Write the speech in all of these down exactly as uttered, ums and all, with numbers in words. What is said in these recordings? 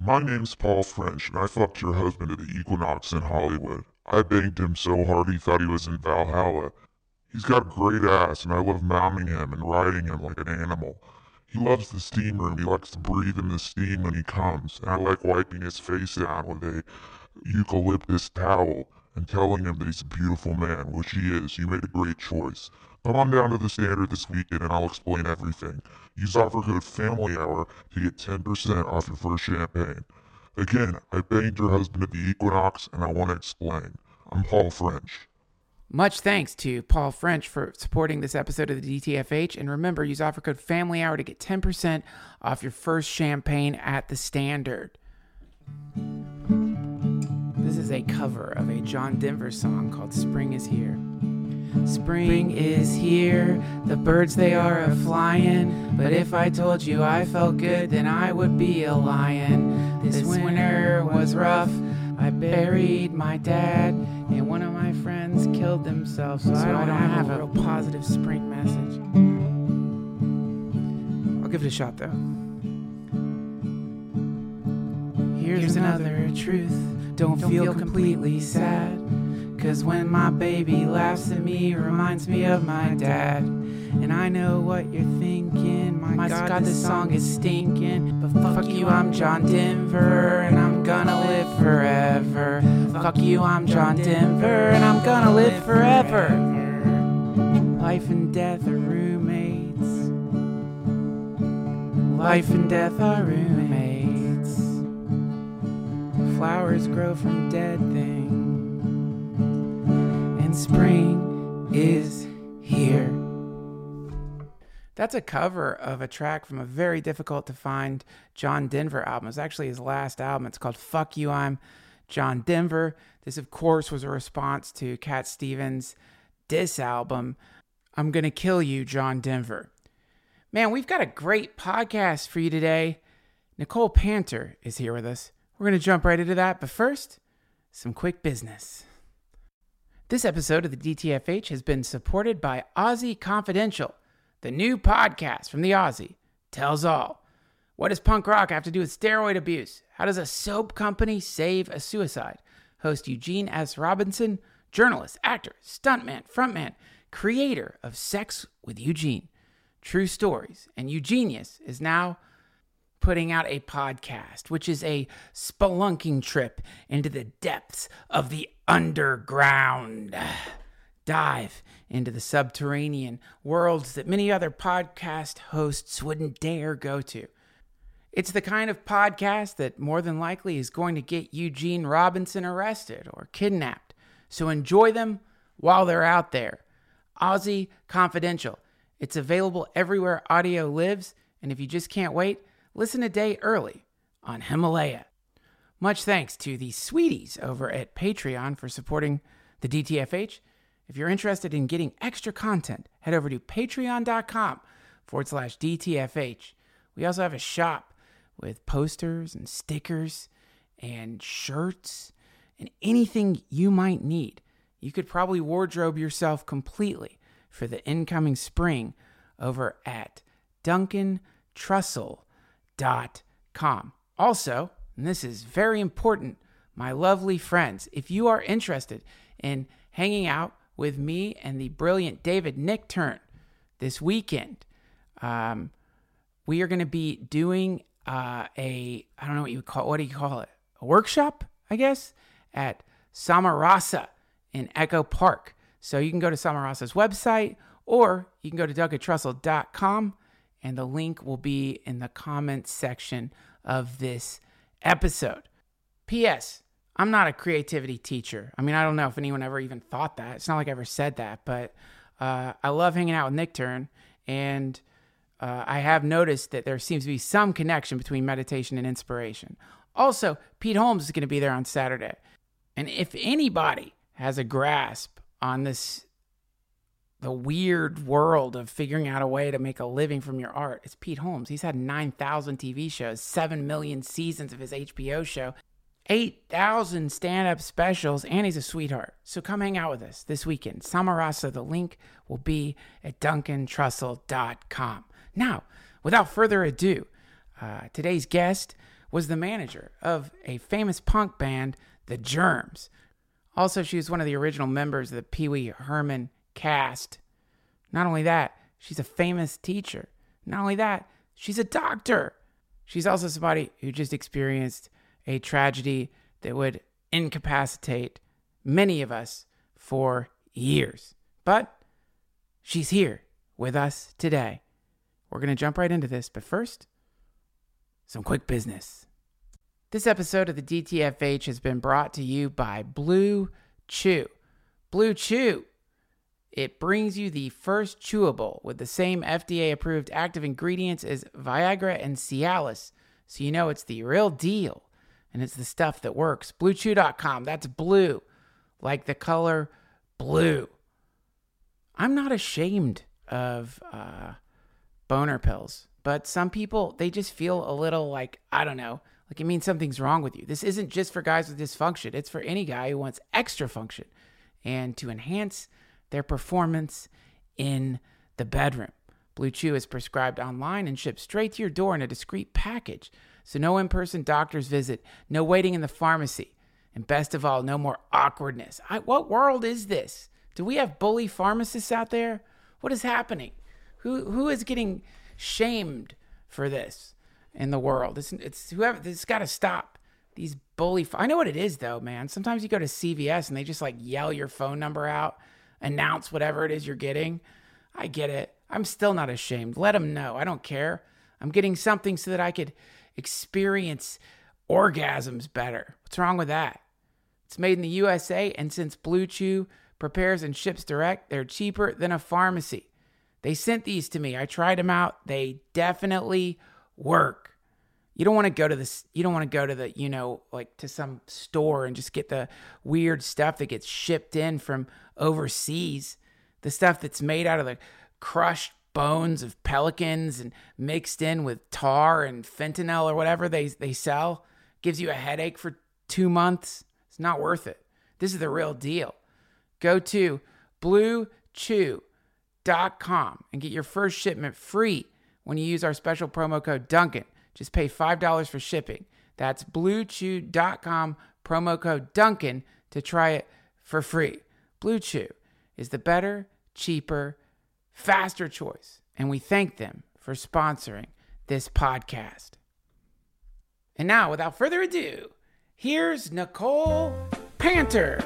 My name's Paul French, and I fucked your husband at the Equinox in Hollywood. I banged him so hard he thought he was in Valhalla. He's got a great ass, and I love mounting him and riding him like an animal. He loves the steam room. He likes to breathe in the steam when he comes, and I like wiping his face down with a eucalyptus towel and telling him that he's a beautiful man, which he is. You made a great choice. Come on down to the Standard this weekend and I'll explain everything. Use offer code Family Hour to get ten percent off your first champagne. Again, I banged your husband at the Equinox and I want to explain. I'm Paul French. Much thanks to Paul French for supporting this episode of the D T F H. And remember, use offer code Family Hour to get ten percent off your first champagne at the Standard. This is a cover of a John Denver song called Spring is Here. Spring is here, the birds they are a-flying, but if I told you I felt good, then I would be a lion. This winter was rough, I buried my dad, and one of my friends killed himself, so, so I don't have a real positive spring message. I'll give it a shot, though. Here's, Here's another, another truth, don't, don't feel, feel completely sad. Cause when my baby laughs at me, it reminds me of my dad. And I know what you're thinking, my, my God, God, this song is stinking. But fuck, fuck you, I'm John Denver, and I'm gonna live forever. Fuck you, I'm John Denver, and I'm gonna live forever. Life and death are roommates. Life and death are roommates. Flowers grow from dead things. And spring is here. That's a cover of a track from a very difficult to find John Denver album. It was actually his last album. It's called Fuck You, I'm John Denver. This, of course, was a response to Cat Stevens' diss album, I'm Gonna Kill You, John Denver. Man, we've got a great podcast for you today. Nicole Panter is here with us. We're going to jump right into that, but first, some quick business. This episode of the D T F H has been supported by Aussie Confidential, the new podcast from the Aussie. Tells all. What does punk rock have to do with steroid abuse? How does a soap company save a suicide? Host Eugene S. Robinson, journalist, actor, stuntman, frontman, creator of Sex with Eugene. True stories. And Eugenius is now putting out a podcast, which is a spelunking trip into the depths of the underground. Dive into the subterranean worlds that many other podcast hosts wouldn't dare go to. It's the kind of podcast that more than likely is going to get Eugene Robinson arrested or kidnapped. So enjoy them while they're out there. Aussie Confidential. It's available everywhere audio lives, and if you just can't wait, listen a day early on Himalaya. Much thanks to the sweeties over at Patreon for supporting the D T F H. If you're interested in getting extra content, head over to patreon.com forward slash DTFH. We also have a shop with posters and stickers and shirts and anything you might need. You could probably wardrobe yourself completely for the incoming spring over at Duncan Trussell. Dot com. Also, and this is very important, my lovely friends, if you are interested in hanging out with me and the brilliant David Nichtern this weekend, um, we are going to be doing uh, a, I don't know what you call, what do you call it? A workshop, I guess, at Samarasa in Echo Park. So you can go to Samarasa's website or you can go to Duncan Trussell dot com. And the link will be in the comments section of this episode. P S. I'm not a creativity teacher. I mean, I don't know if anyone ever even thought that. It's not like I ever said that, but uh, I love hanging out with Nichtern, and uh, I have noticed that there seems to be some connection between meditation and inspiration. Also, Pete Holmes is going to be there on Saturday. And if anybody has a grasp on this the weird world of figuring out a way to make a living from your art, it's Pete Holmes. He's had nine thousand T V shows, seven million seasons of his H B O show, eight thousand stand-up specials, and he's a sweetheart. So come hang out with us this weekend. Samarasa, the link will be at Duncan Trussell dot com. Now, without further ado, uh, today's guest was the manager of a famous punk band, The Germs. Also, she was one of the original members of the Pee Wee Herman cast. Not only that, she's a famous teacher. Not only that, she's a doctor. She's also somebody who just experienced a tragedy that would incapacitate many of us for years. But she's here with us today. We're going to jump right into this, but first, some quick business. This episode of the D T F H has been brought to you by Blue Chew. Blue Chew. It brings you the first chewable with the same F D A-approved active ingredients as Viagra and Cialis, so you know it's the real deal, and it's the stuff that works. blue chew dot com. That's blue, like the color blue. I'm not ashamed of uh, boner pills, but some people, they just feel a little like, I don't know, like it means something's wrong with you. This isn't just for guys with dysfunction. It's for any guy who wants extra function and to enhance their performance in the bedroom. Blue Chew is prescribed online and shipped straight to your door in a discreet package. So no in-person doctor's visit, no waiting in the pharmacy, and best of all, no more awkwardness. I, what world is this? Do we have bully pharmacists out there? What is happening? Who who is getting shamed for this in the world? It's, it's whoever. This got to stop. These bully. I know what it is though, man. Sometimes you go to C V S and they just like yell your phone number out, announce whatever it is you're getting. I get it. I'm still not ashamed. Let them know. I don't care. I'm getting something so that I could experience orgasms better. What's wrong with that? It's made in the U S A, and since Blue Chew prepares and ships direct, they're cheaper than a pharmacy. They sent these to me. I tried them out. They definitely work. You don't want to go to this. You don't want to go to the, you know, like to some store and just get the weird stuff that gets shipped in from overseas. The stuff that's made out of the crushed bones of pelicans and mixed in with tar and fentanyl or whatever they they sell. Gives you a headache for two months. It's not worth it. This is the real deal. Go to blue chew dot com and get your first shipment free when you use our special promo code Duncan. Just pay five dollars for shipping. That's blue chew dot com, promo code Duncan, to try it for free. Blue Chew is the better, cheaper, faster choice, and we thank them for sponsoring this podcast. And now, without further ado, here's Nicole Panter.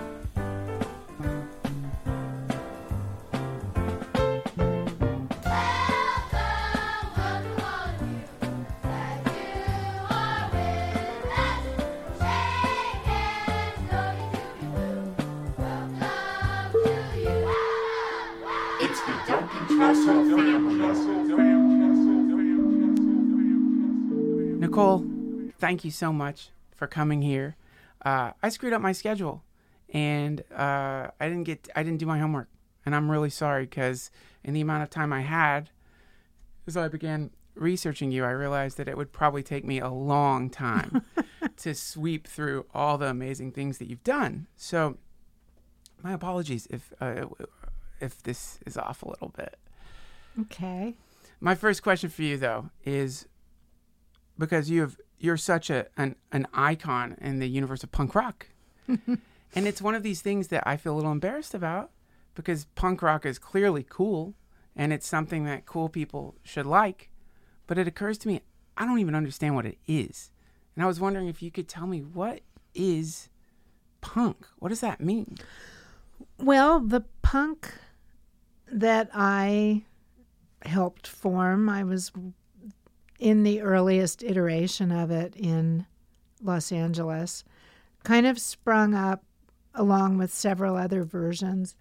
Nicole, thank you so much for coming here. Uh, I screwed up my schedule, and uh, I didn't get I didn't do my homework, and I'm really sorry because in the amount of time I had, as I began researching you, I realized that it would probably take me a long time to sweep through all the amazing things that you've done. So, my apologies if uh, if this is off a little bit. Okay. My first question for you, though, is because you have you're such a an, an icon in the universe of punk rock, and it's one of these things that I feel a little embarrassed about because punk rock is clearly cool, and it's something that cool people should like. But it occurs to me, I don't even understand what it is, and I was wondering if you could tell me what is punk. What does that mean? Well, the punk that I helped form, I was in the earliest iteration of it in Los Angeles, kind of sprung up along with several other versions.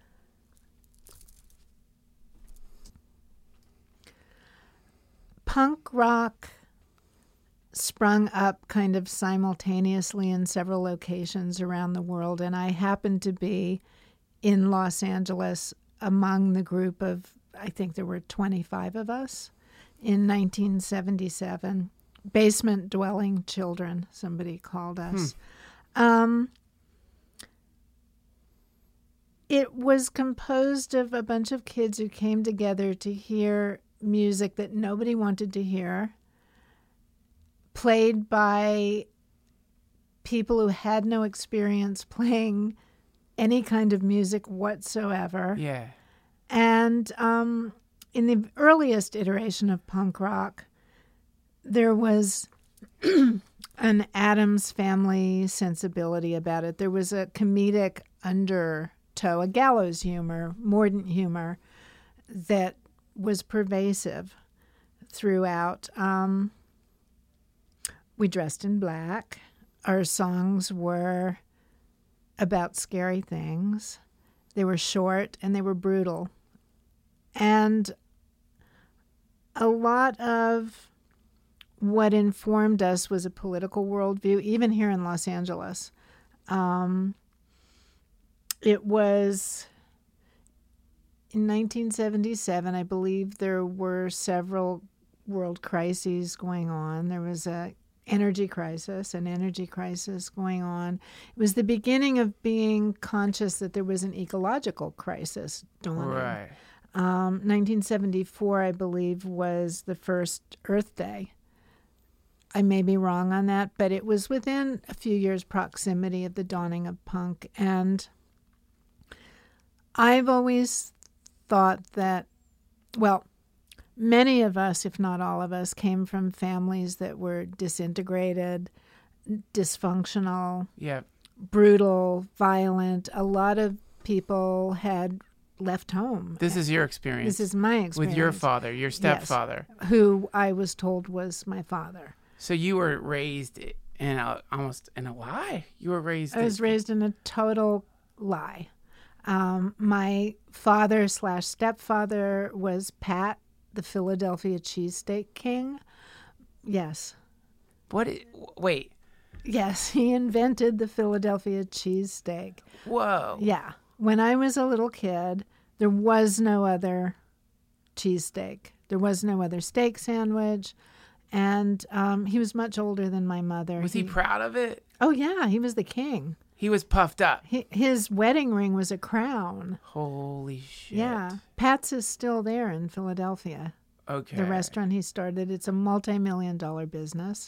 Punk rock sprung up kind of simultaneously in several locations around the world, and I happened to be in Los Angeles among the group of, I think there were twenty-five of us in nineteen seventy-seven. Basement dwelling children, somebody called us. Hmm. Um, it was composed of a bunch of kids who came together to hear music that nobody wanted to hear, played by people who had no experience playing any kind of music whatsoever. Yeah. And um, in the earliest iteration of punk rock, there was an Addams Family sensibility about it. There was a comedic undertow, a gallows humor, mordant humor that was pervasive throughout. Um, we dressed in black. Our songs were about scary things. They were short and they were brutal. And a lot of what informed us was a political worldview, even here in Los Angeles. Um, it was in nineteen seventy-seven, I believe there were several world crises going on. There was a energy crisis, an energy crisis going on. It was the beginning of being conscious that there was an ecological crisis dawning. Right. Um, nineteen seventy-four, I believe, was the first Earth Day. I may be wrong on that, but it was within a few years' proximity of the dawning of punk. And I've always thought that, well, many of us, if not all of us, came from families that were disintegrated, dysfunctional, Yeah. brutal, violent. A lot of people had left home. This is your experience. This is my experience. With your father, your stepfather. Yes, who I was told was my father. So you were raised in a, almost in a lie? You were raised... I was in, raised in a total lie. Um, my father slash stepfather was Pat, the Philadelphia cheesesteak king. Yes. What? Is, wait. Yes, he invented the Philadelphia cheesesteak. Whoa. Yeah. When I was a little kid, there was no other cheesesteak. There was no other steak sandwich. And um, he was much older than my mother. Was he, he proud of it? Oh, yeah. He was the king. He was puffed up. He, his wedding ring was a crown. Holy shit. Yeah. Pat's is still there in Philadelphia. Okay. The restaurant he started. It's a multi-million dollar business.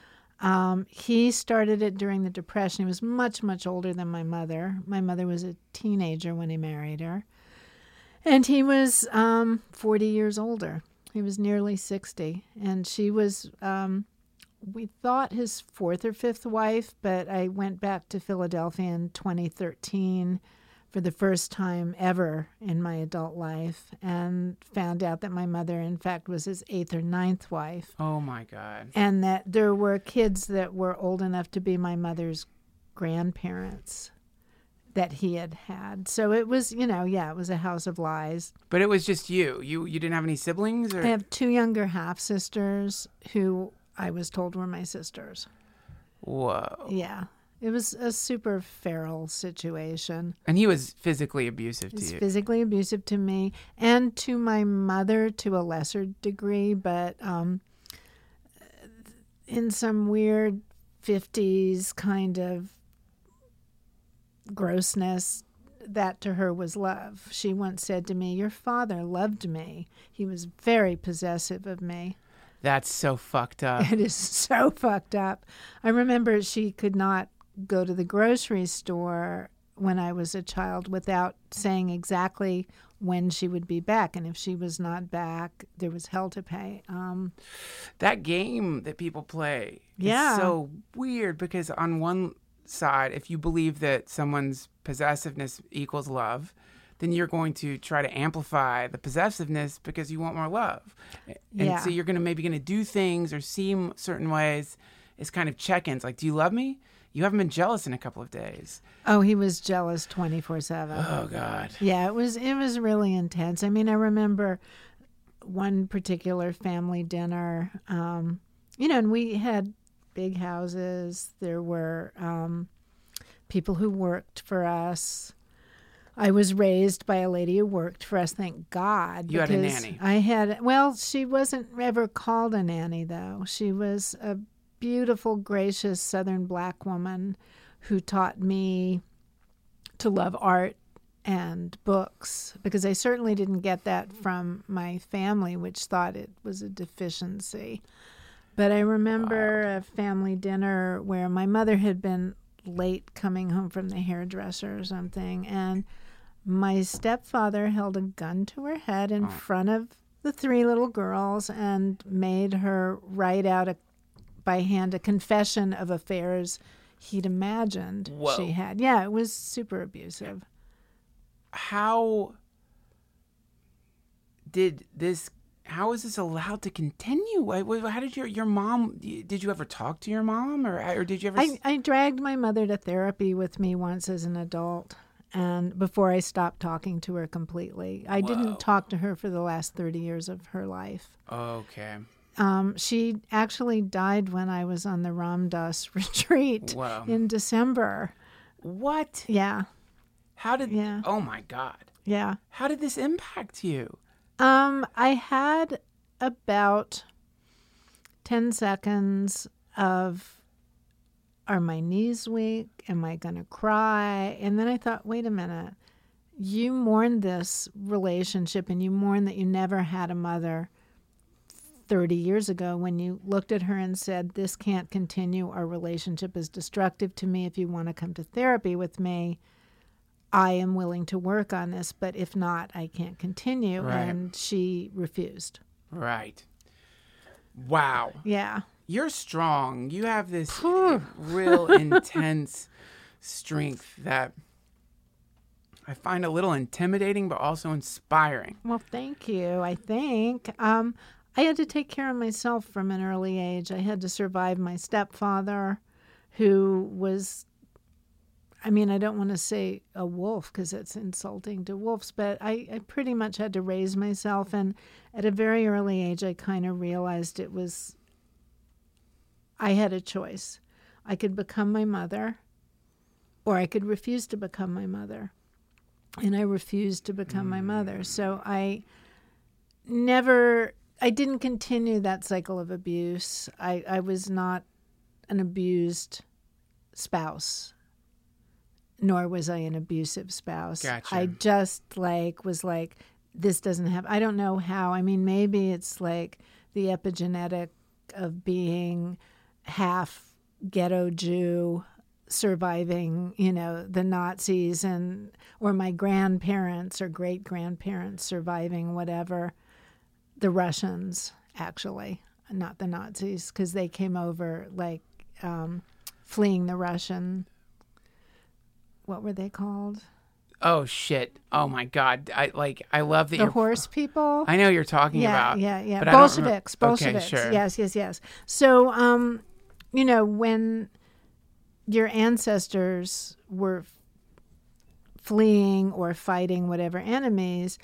Um, he started it during the Depression. He was much, much older than my mother. My mother was a teenager when he married her. And he was um, forty years older. He was nearly sixty. And she was, um, we thought his fourth or fifth wife, but I went back to Philadelphia in twenty thirteen for the first time ever in my adult life and found out that my mother, in fact, was his eighth or ninth wife. Oh, my God. And that there were kids that were old enough to be my mother's grandparents that he had had. So it was, you know, yeah, it was a house of lies. But it was just you. You you didn't have any siblings? Or? I have two younger half-sisters who I was told were my sisters. Whoa. Yeah. It was a super feral situation. And he was physically abusive to He's you. physically abusive to me and to my mother to a lesser degree, but um, in some weird fifties kind of grossness, that to her was love. She once said to me, "Your father loved me. He was very possessive of me." That's so fucked up. It is so fucked up. I remember she could not go to the grocery store when I was a child without saying exactly when she would be back. And if she was not back, there was hell to pay. Um, that game that people play yeah. is so weird because on one side, if you believe that someone's possessiveness equals love, then you're going to try to amplify the possessiveness because you want more love. And yeah. so you're going to maybe going to do things or seem certain ways as kind of check-ins. Like, do you love me? You haven't been jealous in a couple of days. Oh, he was jealous twenty-four seven. Oh, God. Yeah, it was it was really intense. I mean, I remember one particular family dinner, um, you know, and we had big houses. There were um, people who worked for us. I was raised by a lady who worked for us, thank God. You had a nanny. I had, well, she wasn't ever called a nanny, though. She was a beautiful, gracious Southern black woman who taught me to love art and books, because I certainly didn't get that from my family, which thought it was a deficiency. But I remember wow. a family dinner where my mother had been late coming home from the hairdresser or something, and my stepfather held a gun to her head in oh. front of the three little girls and made her write out a, by hand a confession of affairs he'd imagined Whoa. she had. Yeah, it was super abusive. How did this... How is this allowed to continue? How did your your mom? Did you ever talk to your mom, or or did you ever? I, I dragged my mother to therapy with me once as an adult, and before I stopped talking to her completely, I Whoa. didn't talk to her for the last thirty years of her life. Okay. Um, she actually died when I was on the Ram Dass retreat Whoa. in December. What? Yeah. How did? Yeah. Oh my God. Yeah. How did this impact you? Um, I had about ten seconds of, are my knees weak? Am I going to cry? And then I thought, wait a minute. You mourned this relationship and you mourned that you never had a mother thirty years ago when you looked at her and said, this can't continue. Our relationship is destructive to me. If you want to come to therapy with me, I am willing to work on this, but if not, I can't continue. Right. And she refused. Right. Wow. Yeah. You're strong. You have this real intense strength that I find a little intimidating, but also inspiring. Well, thank you, I think. Um, I had to take care of myself from an early age. I had to survive my stepfather, who was... I mean, I don't want to say a wolf because it's insulting to wolves, but I, I pretty much had to raise myself. And at a very early age, I kind of realized it was, I had a choice. I could become my mother, or I could refuse to become my mother. And I refused to become mm. my mother. So I never, I didn't continue that cycle of abuse. I, I was not an abused spouse. Nor was I an abusive spouse. Gotcha. I just like was like, this doesn't have, I don't know how. I mean, maybe it's like the epigenetic of being half ghetto Jew surviving, you know, the Nazis, and or my grandparents or great grandparents surviving whatever, the Russians, actually, not the Nazis, because they came over like um, fleeing the Russian. What were they called? Oh shit! Oh my God! I like. I love that the you're, horse people. I know you're talking yeah, about. Yeah, yeah, but yeah. Bolsheviks. Bolsheviks. Okay, sure. Yes, yes, yes. So, um, you know, when your ancestors were f- fleeing or fighting whatever enemies,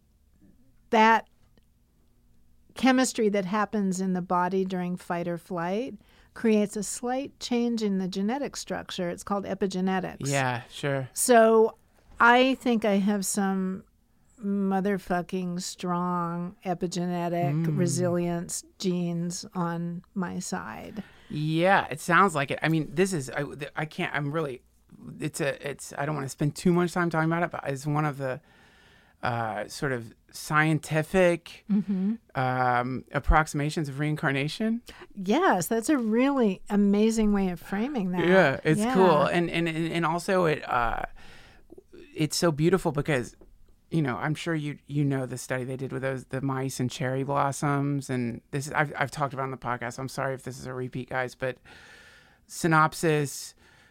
that chemistry that happens in the body during fight or flight creates a slight change in the genetic structure. It's called epigenetics. Yeah, sure. So I think I have some motherfucking strong epigenetic mm. resilience genes on my side. Yeah, it sounds like it. I mean, this is, I, I can't, I'm really, it's a, it's, I don't want to spend too much time talking about it, but it's one of the uh, sort of scientific mm-hmm. um, approximations of reincarnation. Yes, that's a really amazing way of framing that. Yeah, it's yeah. cool. And, and, and also it, uh, it's so beautiful because, you know, I'm sure you you know the study they did with those the mice and cherry blossoms, and this is, I've I've talked about on the podcast. I'm sorry if this is a repeat, guys, but synopsis: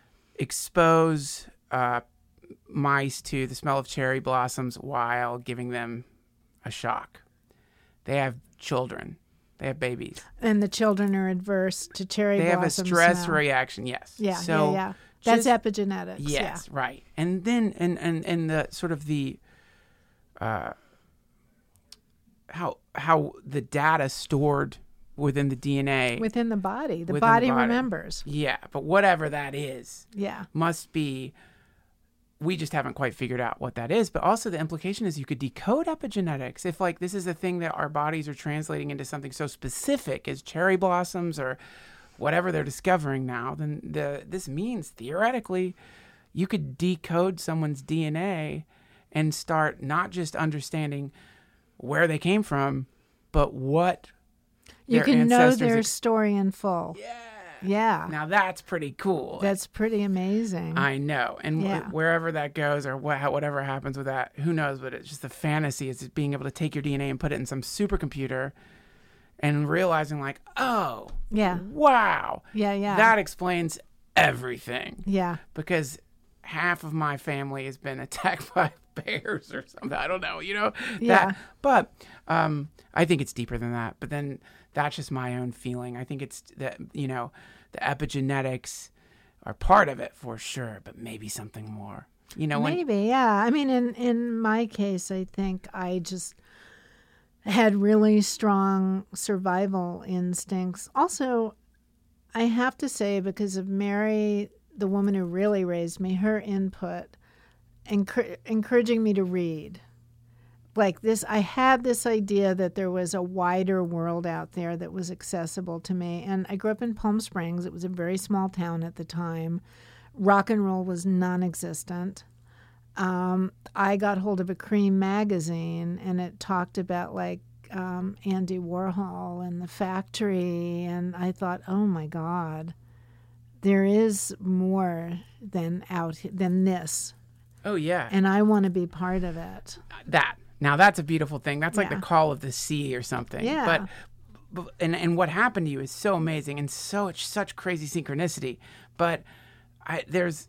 expose uh, mice to the smell of cherry blossoms while giving them a shock. They have children. They have babies, and the children are adverse to cherry they blossom have a stress smell. reaction. Yes. Yeah. So yeah. Yeah. That's just, epigenetics. Yes. Yeah. Right. And then and and and the sort of the Uh, how how the data stored within the D N A within the body, the body, the body remembers. Yeah, but whatever that is, yeah, must be. We just haven't quite figured out what that is. But also the implication is you could decode epigenetics if, like, this is a thing that our bodies are translating into something so specific as cherry blossoms or whatever they're discovering now. Then the this means theoretically, you could decode someone's D N A. And start not just understanding where they came from, but what You their can know ancestors their ex- story in full. yeah. Yeah. Now that's pretty cool. That's pretty amazing. I know. And Yeah. wh- wherever that goes or what, whatever happens with that, who knows? But it's just the fantasy is being able to take your D N A and put it in some supercomputer and realizing like, oh, yeah. wow. Yeah, yeah. That explains everything. Yeah. Because half of my family has been attacked by bears or something. I don't know, you know? Yeah. That, but um, I think it's deeper than that. But then that's just my own feeling. I think it's that, you know, the epigenetics are part of it for sure, but maybe something more. You know, when Maybe, yeah. I mean, in, in my case, I think I just had really strong survival instincts. Also, I have to say, because of Mary, the woman who really raised me, her input, encour- encouraging me to read. Like this, I had this idea that there was a wider world out there that was accessible to me. And I grew up in Palm Springs. It was a very small town at the time. Rock and roll was non-existent. Um, I got hold of a Cream magazine, and it talked about like um, Andy Warhol and the Factory. And I thought, oh my God, there is more than out than this. oh yeah, And I want to be part of it. that. Now that's a beautiful thing. That's like Yeah. the call of the sea or something. Yeah. But, but and and what happened to you is so amazing and so such crazy synchronicity. But I there's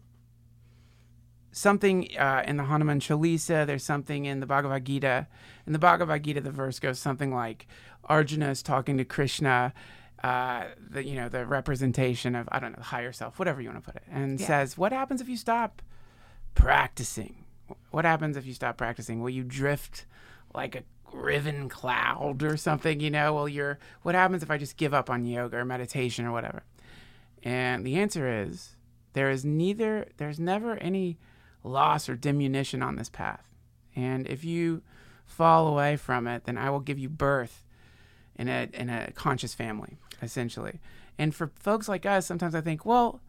something uh, in the Hanuman Chalisa. There's something in the Bhagavad Gita. In the Bhagavad Gita, the verse goes something like Arjuna is talking to Krishna. Uh, the you know the representation of I don't know the higher self, whatever you want to put it, and Yeah. says, "What happens if you stop practicing? What happens if you stop practicing? Will you drift like a riven cloud or something? You know, well, you're. What happens if I just give up on yoga or meditation or whatever?" And the answer is there is neither. There's never any loss or diminution on this path, and if you fall away from it, then I will give you birth in a in a conscious family, essentially. And for folks like us, sometimes I think, well,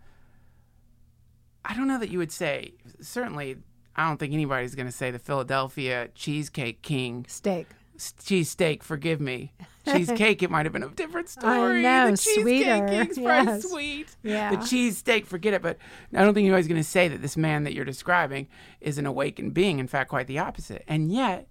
I don't know that you would say, certainly, I don't think anybody's going to say the Philadelphia Cheesecake King, Steak. cheesesteak, forgive me. Cheesecake, it might have been a different story. know, the Cheesecake sweeter, King's probably yes. sweet. Yeah. The cheesesteak, forget it. But I don't think anybody's going to say that this man that you're describing is an awakened being. In fact, quite the opposite. And yet,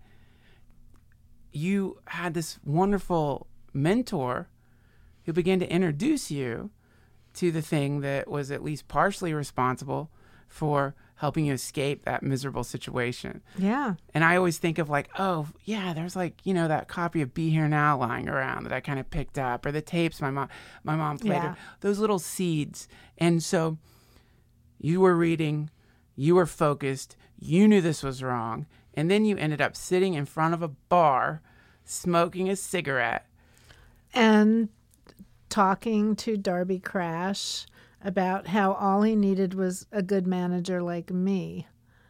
you had this wonderful mentor who began to introduce you to the thing that was at least partially responsible for helping you escape that miserable situation. Yeah. And I always think of like, oh, yeah, there's like, you know, that copy of Be Here Now lying around that I kind of picked up, or the tapes my mom my mom played, Yeah. or those little seeds. And so you were reading, you were focused, you knew this was wrong, and then you ended up sitting in front of a bar, smoking a cigarette. And talking to Darby Crash about how all he needed was a good manager like me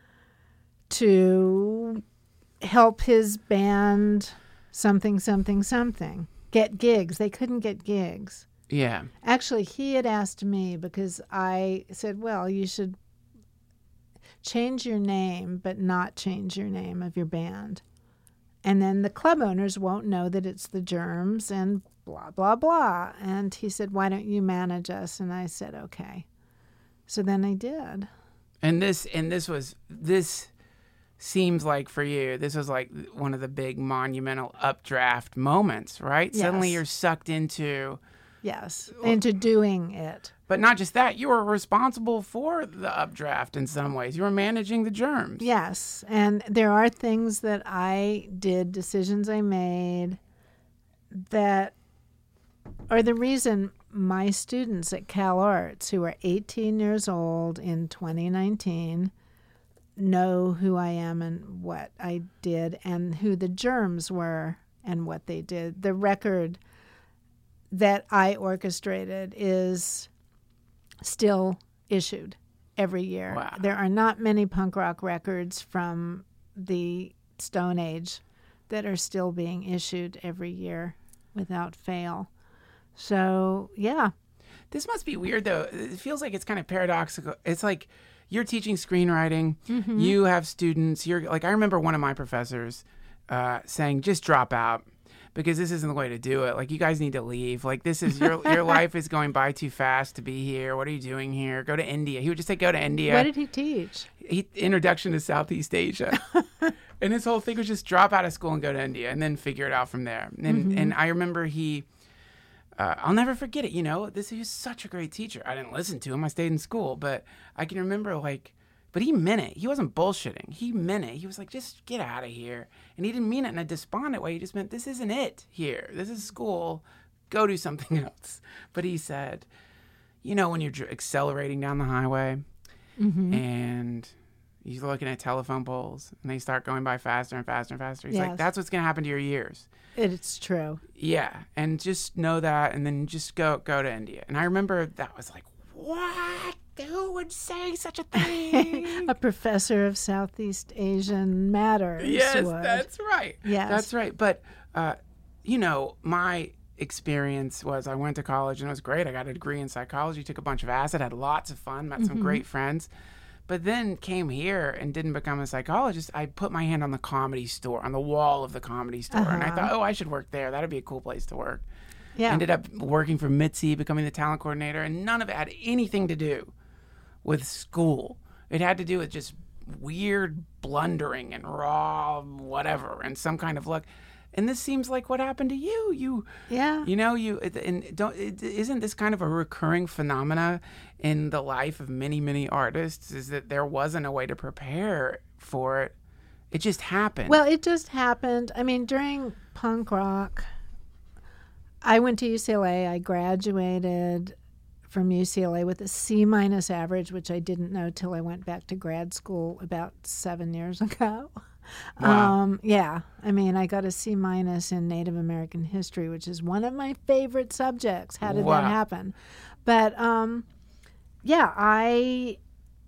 to help his band something, something, something get gigs. They couldn't get gigs. Yeah. Actually, he had asked me because I said, well, you should change your name, but not change your name of your band. And then the club owners won't know that it's the Germs and blah, blah, blah. And he said, why don't you manage us? And I said, okay. So then I did. And this and this was this seems like for you, this was like one of the big monumental updraft moments, right? Yes. Suddenly you're sucked into, Yes. Into doing it. but not just that, you were responsible for the updraft in some ways. You were managing the Germs. Yes. And there are things that I did, decisions I made that are the reason my students at Cal Arts, who are eighteen years old in twenty nineteen, know who I am and what I did and who the Germs were and what they did. The record that I orchestrated is still issued every year. Wow. There are not many punk rock records from the Stone Age that are still being issued every year without fail. So, yeah. This must be weird, though. It feels like it's kind of paradoxical. It's like you're teaching screenwriting. Mm-hmm. You have students. You're like, I remember one of my professors uh, saying, just drop out. because this isn't the way to do it. Like, you guys need to leave. Like, this is your your life is going by too fast to be here. What are you doing here? Go to India. He would just say, go to India. What did he teach? He, introduction to Southeast Asia. And his whole thing was just drop out of school and go to India and then figure it out from there. And Mm-hmm. and I remember he, uh, I'll never forget it. You know, this he was such a great teacher. I didn't listen to him. I stayed in school, but I can remember like, but he meant it. He wasn't bullshitting. He meant it. He was like, just get out of here. And he didn't mean it in a despondent way. He just meant, this isn't it here. This is school. Go do something else. But he said, you know, when you're dr- accelerating down the highway Mm-hmm. and you're looking at telephone poles and they start going by faster and faster and faster. He's Yes. like, that's what's going to happen to your years. It's true. Yeah. And just know that, and then just go, go to India. And I remember that was like, what? Who would say such a thing? A professor of Southeast Asian matters. Yes, would. that's right. Yes. That's right. But, uh, you know, my experience was I went to college and it was great. I got a degree in psychology, took a bunch of acid, had lots of fun, met some Mm-hmm. great friends. But then came here and didn't become a psychologist. I put my hand on the Comedy Store, on the wall of the Comedy Store. And I Uh-huh. thought, oh, I should work there. That'd be a cool place to work. Yeah. Ended up working for Mitzi, becoming the talent coordinator, and none of it had anything to do with school. It had to do with just weird blundering and raw whatever and some kind of luck. And this seems like what happened to you. You, Yeah. you know, you and don't. It, isn't this kind of a recurring phenomena in the life of many, many artists? Is that there wasn't a way to prepare for it? It just happened. Well, it just happened. I mean, during punk rock, I went to U C L A. I graduated from U C L A with a C minus average, which I didn't know till I went back to grad school about seven years ago. Wow. Um, yeah, I mean, I got a C minus in Native American history, which is one of my favorite subjects. How did Wow. that happen? But um, yeah, I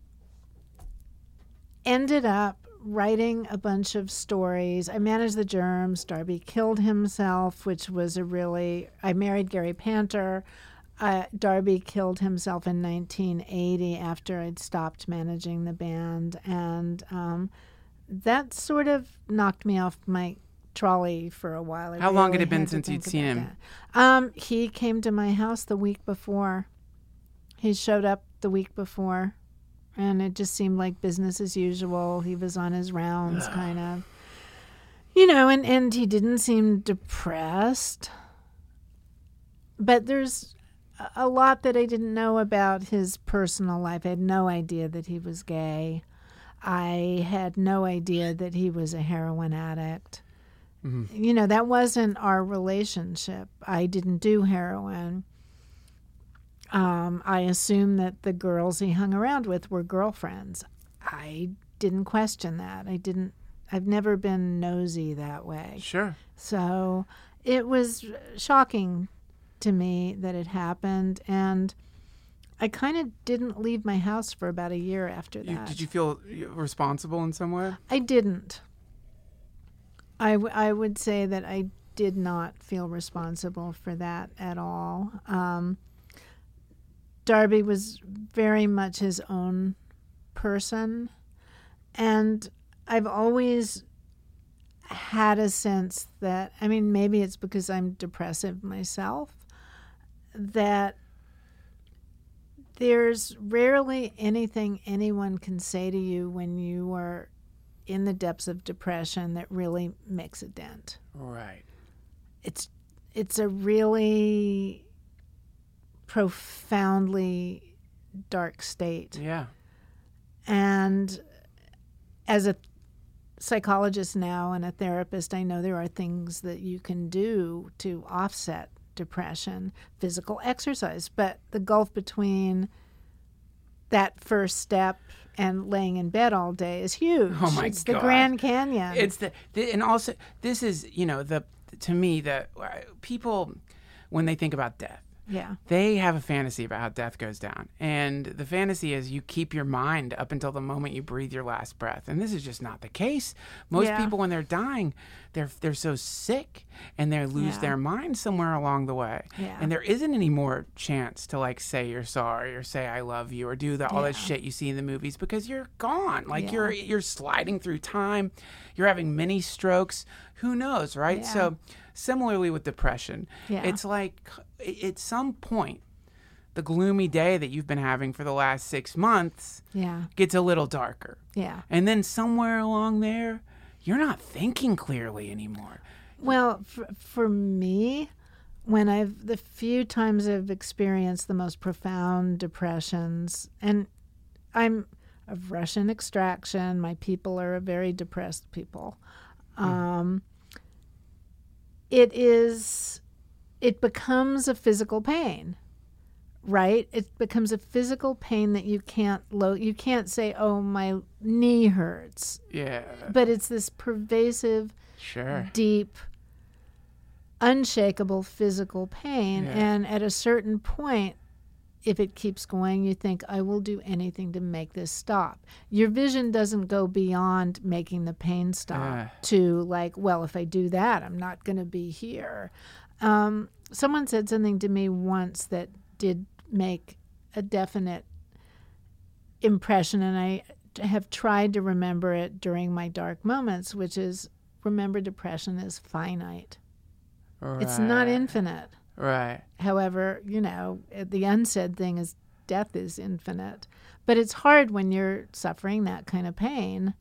ended up writing a bunch of stories. I managed the Germs. Darby killed himself, which was a really. I married Gary Panter. Uh, Darby killed himself in nineteen eighty after I'd stopped managing the band, and um, that sort of knocked me off my trolley for a while. I How long had really it been to since you'd think seen about him? that. Um, he came to my house the week before. He showed up the week before, and it just seemed like business as usual. He was on his rounds, kind of. You know, and, and he didn't seem depressed. But there's a- a lot that I didn't know about his personal life. I had no idea that he was gay. I had no idea that he was a heroin addict. Mm-hmm. You know, that wasn't our relationship. I didn't do heroin. Um, I assumed that the girls he hung around with were girlfriends. I didn't question that. I didn't, I've never been nosy that way. Sure. So it was shocking to me that it happened. And I kind of didn't leave my house for about a year after You, that. did you feel responsible in some way? I didn't. I, w- I would say that I did not feel responsible for that at all. Um, Darby was very much his own person. And I've always had a sense that, I mean, maybe it's because I'm depressive myself, that there's rarely anything anyone can say to you when you are in the depths of depression that really makes a dent. Right. It's it's a really profoundly dark state. Yeah. And as a psychologist now and a therapist, I know there are things that you can do to offset depression, physical exercise, but the gulf between that first step and laying in bed all day is huge. Oh my it's God. the Grand Canyon. It's the, the and also this is, you know, the to me the uh, people when they think about death, yeah. they have a fantasy about how death goes down. And the fantasy is you keep your mind up until the moment you breathe your last breath. And this is just not the case. Most Yeah. people, when they're dying, they're they're so sick and they lose Yeah. their mind somewhere along the way. Yeah. And there isn't any more chance to like say you're sorry or say I love you or do the, all that Yeah. shit you see in the movies because you're gone. Like Yeah. you're you're sliding through time. You're having many strokes. Who knows, right? Yeah. So similarly with depression. Yeah. It's like at some point, the gloomy day that you've been having for the last six months Yeah. gets a little darker. Yeah. And then somewhere along there, you're not thinking clearly anymore. Well, for, for me, when I've, the few times I've experienced the most profound depressions, and I'm of Russian extraction, my people are a very depressed people. Um, it is, it becomes a physical pain, right? It becomes a physical pain that you can't lo- you can't say, oh, my knee hurts. Yeah. But it's this pervasive, Sure. deep, unshakable physical pain. Yeah. And at a certain point, if it keeps going, you think, I will do anything to make this stop. Your vision doesn't go beyond making the pain stop Uh. to like, well, if I do that, I'm not going to be here. Um, someone said something to me once that did make a definite impression, and I have tried to remember it during my dark moments, which is, remember, depression is finite. Right. It's not infinite. Right. However, you know, the unsaid thing is death is infinite. But it's hard when you're suffering that kind of pain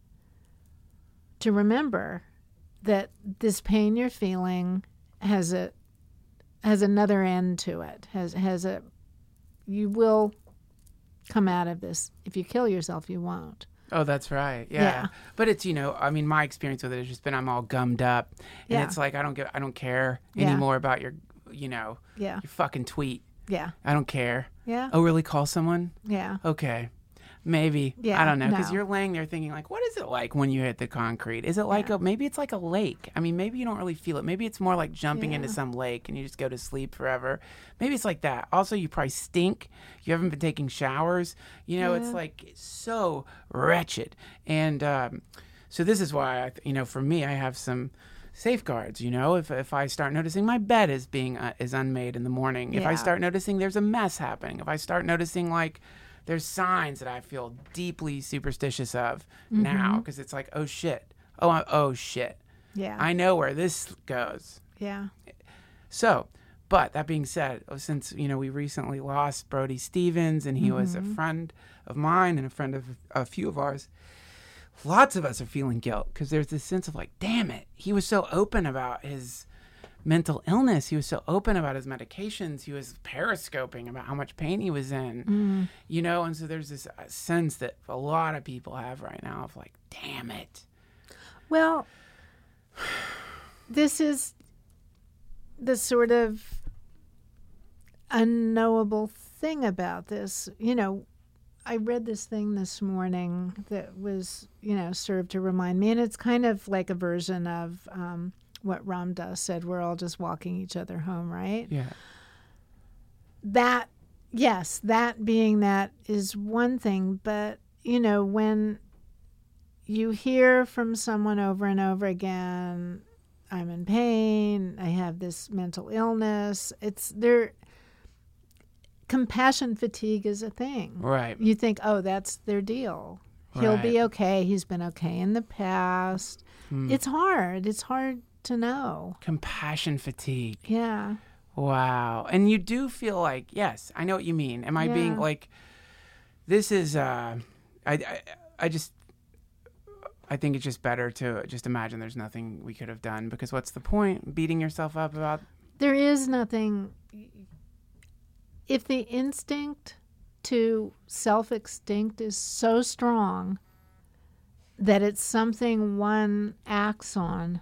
to remember that this pain you're feeling has a has another end to it. Has has a you will come out of this. If you kill yourself, you won't. Oh, that's right. Yeah. Yeah. But it's, you know, I mean, my experience with it has just been I'm all gummed up. And Yeah. it's like I don't get I don't care Yeah. anymore about your, you know, Yeah. your fucking tweet. Yeah. I don't care. Yeah. Oh, really? Call someone? Yeah. Okay. Maybe. Yeah, I don't know. Because no. you're laying there thinking, like, what is it like when you hit the concrete? Is it like Yeah. a, maybe it's like a lake. I mean, maybe you don't really feel it. Maybe it's more like jumping into Yeah. some lake and you just go to sleep forever. Maybe it's like that. Also, you probably stink. You haven't been taking showers. You know, it's Yeah. like so wretched. And um, so this is why, I, th- you know, for me, I have some safeguards. You know, if if I start noticing my bed is being uh, is unmade in the morning, if I Yeah. start noticing there's a mess happening, if I start noticing like there's signs that I feel deeply superstitious of Mm-hmm. now, because it's like, oh shit, oh I, oh shit, Yeah. I know where this goes. yeah. So, but that being said, since you know we recently lost Brody Stevens, and he was a friend of mine and a friend of a few of ours, lots of us are feeling guilt because there's this sense of like, damn it, he was so open about his mental illness. He was so open about his medications. He was periscoping about how much pain he was in, you know? And so there's this uh, sense that a lot of people have right now of like, damn it. Well, this is the sort of unknowable thing about this. You know, I read this thing this morning that was, you know, served to remind me, and it's kind of like a version of um, what Ram Dass said, we're all just walking each other home, right? Yeah. That, yes, that being that is one thing, but, you know, when you hear from someone over and over again, I'm in pain, I have this mental illness, it's there. Compassion fatigue is a thing. Right. You think, oh, that's their deal. He'll Right. be okay. He's been okay in the past. Hmm. It's hard. It's hard to know. Compassion fatigue. Yeah. Wow. And you do feel like, yes, I know what you mean. Am I being Yeah. like, this is, uh, I, I, I just, I think it's just better to just imagine there's nothing we could have done, because what's the point? Beating yourself up about, There is nothing. If the instinct to self-extinct is so strong that it's something one acts on,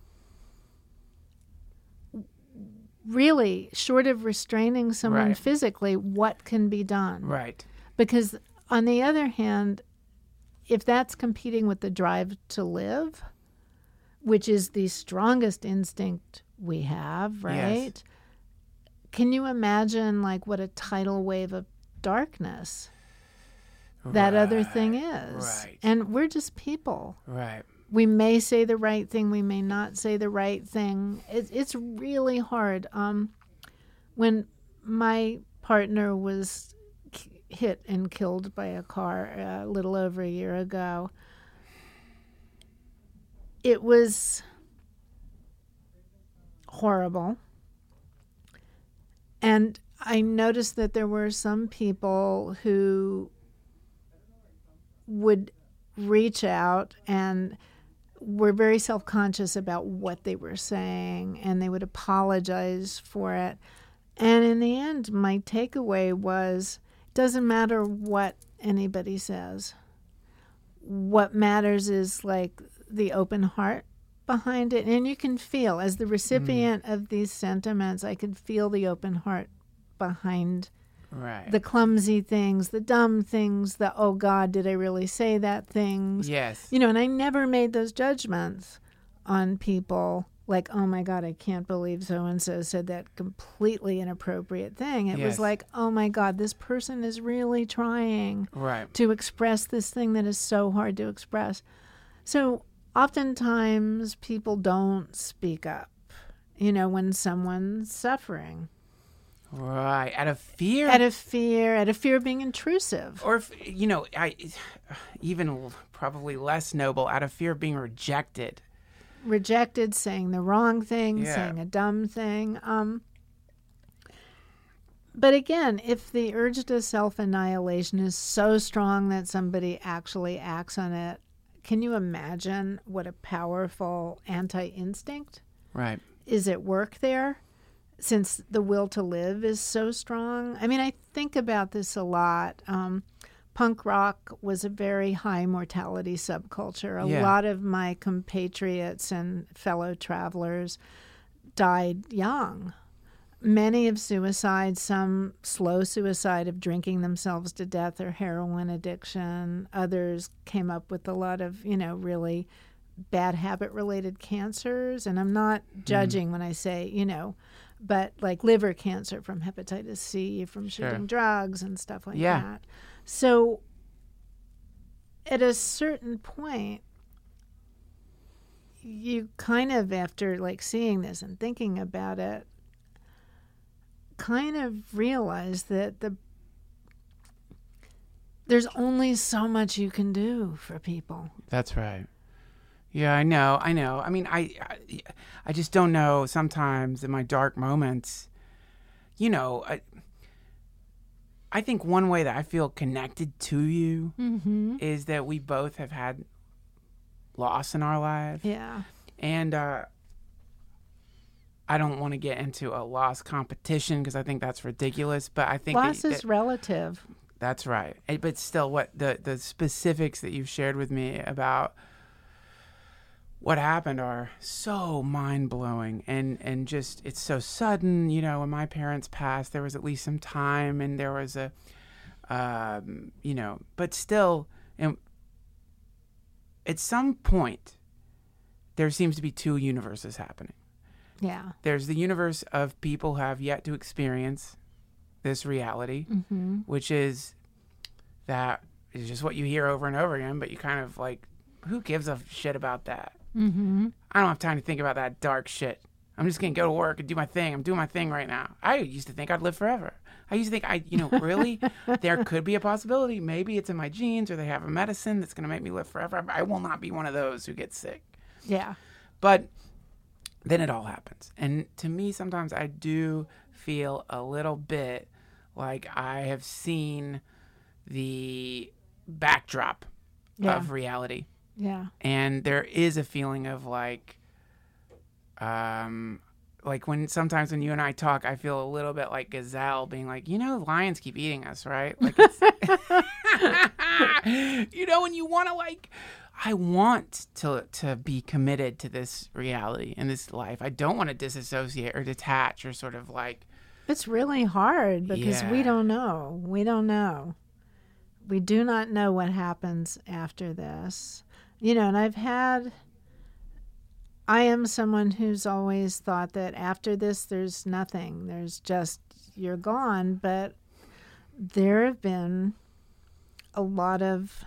really, short of restraining someone Right. physically, what can be done? right. Because on the other hand, if that's competing with the drive to live, which is the strongest instinct we have, right? Yes. Can you imagine like what a tidal wave of darkness that other thing is? Right. And we're just people. Right. We may say the right thing, we may not say the right thing. It, it's really hard. Um, when my partner was k- hit and killed by a car a little over a year ago, it was horrible. And I noticed that there were some people who would reach out and were very self-conscious about what they were saying, and they would apologize for it. And in the end, my takeaway was, it doesn't matter what anybody says. What matters is like the open heart behind it. And you can feel, as the recipient mm. of these sentiments, I could feel the open heart behind right. the clumsy things, the dumb things, the, oh God, did I really say that things? Yes. You know, and I never made those judgments on people like, oh my God, I can't believe so-and-so said that completely inappropriate thing. It yes. was like, oh my God, this person is really trying right. to express this thing that is so hard to express. So oftentimes people don't speak up, you know, when someone's suffering. Right. Out of fear. Out of fear, out of fear of being intrusive. Or, if, you know, I even probably less noble, out of fear of being rejected. Rejected, saying the wrong thing, yeah. saying a dumb thing. Um, but again, if the urge to self-annihilation is so strong that somebody actually acts on it, can you imagine what a powerful anti-instinct right. is at work there? Since the will to live is so strong. I mean, I think about this a lot. Um, punk rock was a very high mortality subculture. A yeah. lot of my compatriots and fellow travelers died young. Many of suicide, some slow suicide of drinking themselves to death or heroin addiction. Others came up with a lot of, you know, really bad habit-related cancers. And I'm not judging mm. when I say, you know, but like liver cancer from hepatitis C, from sure. shooting drugs and stuff like yeah. that. So at a certain point, you kind of, after like seeing this and thinking about it, kind of realize that the there's only so much you can do for people. That's right. Yeah, I know. I know. I mean, I, I, I just don't know sometimes in my dark moments, you know, I, I think one way that I feel connected to you mm-hmm. is that we both have had loss in our life. Yeah. And uh, I don't want to get into a loss competition because I think that's ridiculous, but I think loss that, is that, relative. That's right. But still, what the, the specifics that you've shared with me about what happened are so mind-blowing and, and just, it's so sudden. You know, when my parents passed, there was at least some time and there was a, um, you know, but still, and at some point, there seems to be two universes happening. Yeah. There's the universe of people who have yet to experience this reality, mm-hmm. which is that is just what you hear over and over again, but you kind of like, who gives a shit about that? Mm-hmm. I don't have time to think about that dark shit. I'm just going to go to work and do my thing. I'm doing my thing right now. I used to think I'd live forever. I used to think, I, you know, really, there could be a possibility. Maybe it's in my genes or they have a medicine that's going to make me live forever. I will not be one of those who gets sick. Yeah. But then it all happens. And to me, sometimes I do feel a little bit like I have seen the backdrop yeah. of reality. Yeah. And there is a feeling of like, um, like when sometimes when you and I talk, I feel a little bit like Gazelle being like, you know, lions keep eating us, right? Like, it's, you know, and you want to like, I want to to be committed to this reality in this life. I don't want to disassociate or detach or sort of like. It's really hard because yeah. we don't know. We don't know. We do not know what happens after this. You know, and I've had, I am someone who's always thought that after this, there's nothing. There's just, you're gone. But there have been a lot of,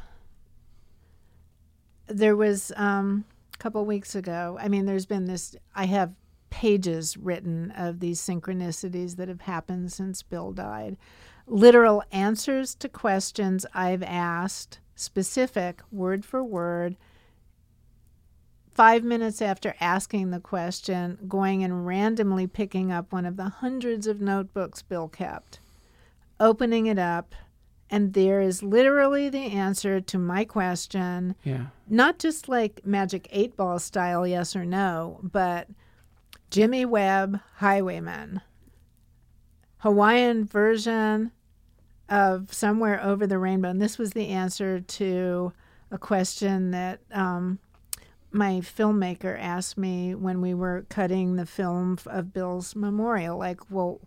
there was um, a couple weeks ago, I mean, there's been this, I have pages written of these synchronicities that have happened since Bill died. Literal answers to questions I've asked, specific, word for word, five minutes after asking the question, going and randomly picking up one of the hundreds of notebooks Bill kept, opening it up, and there is literally the answer to my question. Yeah. Not just like Magic eight Ball style, yes or no, but Jimmy Webb, Highwayman. Hawaiian version of Somewhere Over the Rainbow. And this was the answer to a question that um, my filmmaker asked me when we were cutting the film of Bill's memorial. Like, well,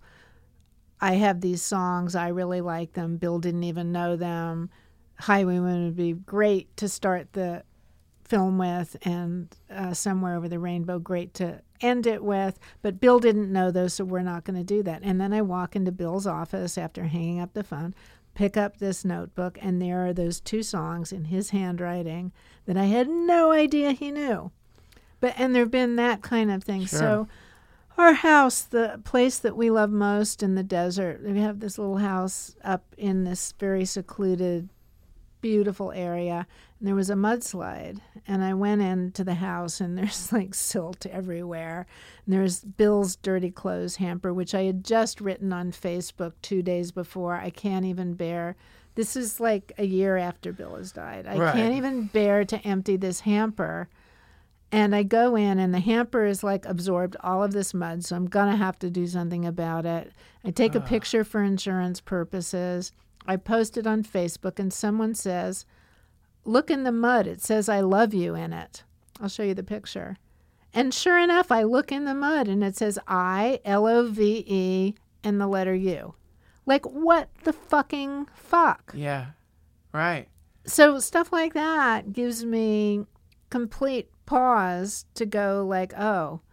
I have these songs. I really like them. Bill didn't even know them. Highwayman would be great to start the film with, and uh, Somewhere Over the Rainbow, great to end it with. But Bill didn't know those, so we're not going to do that. And then I walk into Bill's office after hanging up the phone, pick up this notebook, and there are those two songs in his handwriting that I had no idea he knew. But and there've been that kind of thing. Sure. So our house, the place that we love most in the desert, we have this little house up in this very secluded, beautiful area, and there was a mudslide, and I went into the house, and there's like silt everywhere, and there's Bill's dirty clothes hamper, which I had just written on Facebook two days before. I can't even bear, this is like a year after Bill has died. I Right. can't even bear to empty this hamper. And I go in, and the hamper is like absorbed all of this mud, so I'm going to have to do something about it. I take a picture for insurance purposes. I post it on Facebook, and someone says, look in the mud. It says I love you in it. I'll show you the picture. And sure enough, I look in the mud, and it says I, L O V E, and the letter U. Like, what the fucking fuck? Yeah. Right. So stuff like that gives me complete pause to go like, oh,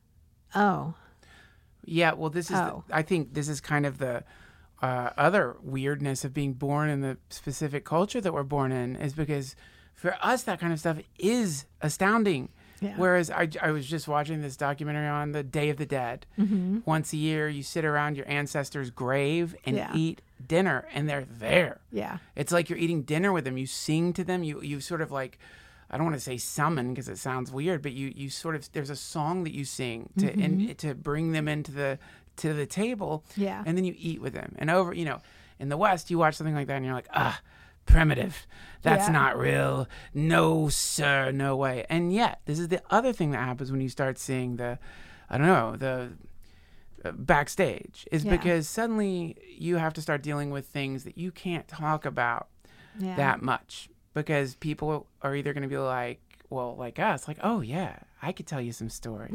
oh. Yeah, well, this is, Oh. the, I think this is kind of the uh, other weirdness of being born in the specific culture that we're born in, is because for us, that kind of stuff is astounding. Yeah. Whereas I, I was just watching this documentary on the Day of the Dead. Mm-hmm. Once a year, you sit around your ancestors' grave and Yeah. eat dinner, and they're there. Yeah. It's like you're eating dinner with them. You sing to them. You you sort of like, I don't want to say summon because it sounds weird, but you you sort of, there's a song that you sing to Mm-hmm. in, to bring them into the to the table. Yeah. And then you eat with them. And over, you know, in the West, you watch something like that and you're like, ah, primitive. That's Yeah. not real. No, sir, no way. And yet, this is the other thing that happens when you start seeing the, I don't know, the uh, backstage, is Yeah. because suddenly you have to start dealing with things that you can't talk about Yeah. that much, because people are either going to be like, well, like us, like, oh yeah, I could tell you some stories.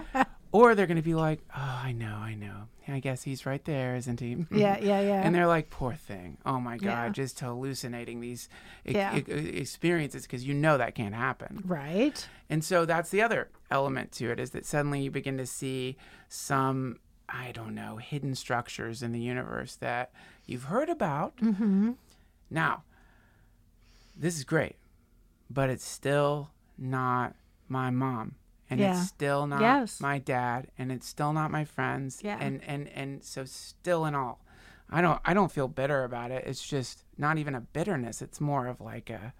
Or they're going to be like, oh, I know, I know. I guess he's right there, isn't he? Yeah, yeah, yeah. And they're like, poor thing. Oh my God, Yeah. just hallucinating these e- Yeah. e- experiences, because you know that can't happen. Right. And so that's the other element to it, is that suddenly you begin to see some, I don't know, hidden structures in the universe that you've heard about. Mm-hmm. Now, this is great, but it's still not my mom. And Yeah. it's still not Yes. my dad, and it's still not my friends. Yeah. And, and, and so still in all, I don't I don't feel bitter about it. It's just not even a bitterness. It's more of like a,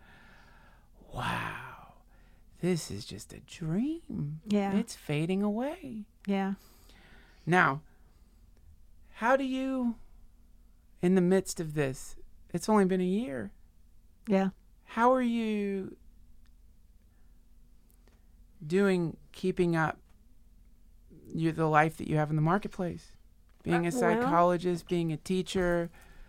wow, this is just a dream. Yeah. It's fading away. Yeah. Now, how do you, in the midst of this, it's only been a year, Yeah. how are you doing, keeping up you, the life that you have in the marketplace? Being a Uh, well- psychologist, being a teacher.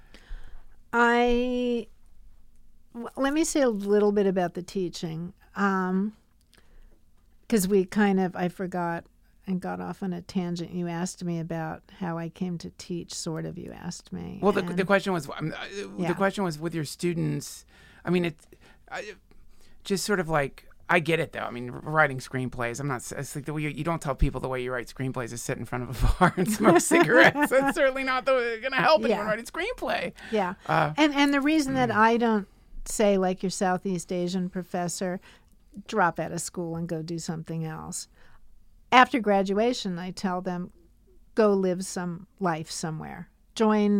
I w- let me say a little bit about the teaching, um, because we kind of I forgot and got off on a tangent. You asked me about how I came to teach. Sort of, you asked me. Well, the, and- the question was, um, uh, Yeah. the question was with your students. I mean, it, I, just sort of like, I get it though. I mean, writing screenplays. I'm not. It's like the way you, you don't tell people the way you write screenplays is sit in front of a bar and smoke cigarettes. That's certainly not going to help anyone Yeah. writing screenplay. Yeah. Uh, and and the reason that I don't say, like your Southeast Asian professor, drop out of school and go do something else. After graduation, I tell them, go live some life somewhere. Join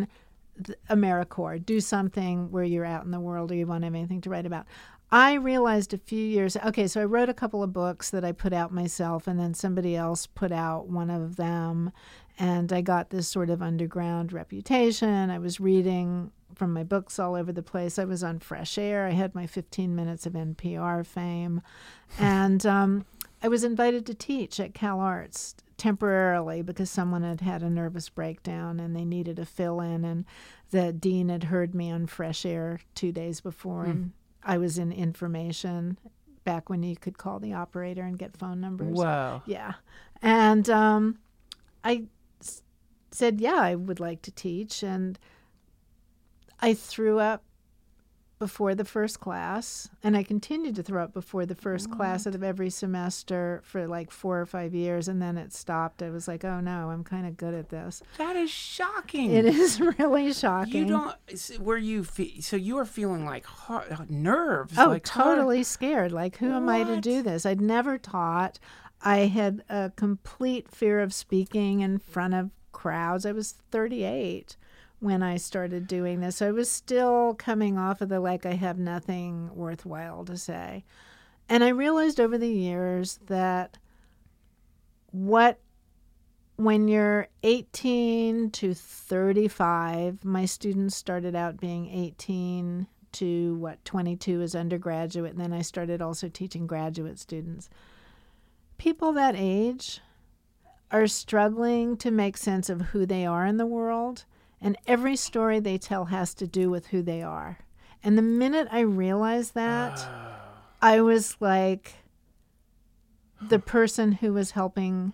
th- AmeriCorps, do something where you're out in the world or you won't have anything to write about. I realized a few years, okay, so I wrote a couple of books that I put out myself, and then somebody else put out one of them, and I got this sort of underground reputation. I was reading from my books all over the place. I was on Fresh Air. I had my fifteen minutes of N P R fame, and um, I was invited to teach at Cal Arts temporarily because someone had had a nervous breakdown and they needed a fill-in, and the dean had heard me on Fresh Air two days before, mm. and I was in information back when you could call the operator and get phone numbers. Whoa. Yeah. And um, I s- said, yeah, I would like to teach. And I threw up before the first class, and I continued to throw up before the first what? class of every semester for like four or five years, and then it stopped. I was like, oh no, I'm kind of good at this. That is shocking. It is really shocking. You don't, were you, fe- so you were feeling like heart, nerves. Oh, like totally heart. scared. Like, who what? am I to do this? I'd never taught. I had a complete fear of speaking in front of crowds. I was thirty-eight when I started doing this. So I was still coming off of the, like, I have nothing worthwhile to say. And I realized over the years that what, when you're eighteen to thirty-five, my students started out being eighteen to, what, twenty-two as undergraduate, and then I started also teaching graduate students. People that age are struggling to make sense of who they are in the world. And every story they tell has to do with who they are. And the minute I realized that, uh. I was like the person who was helping.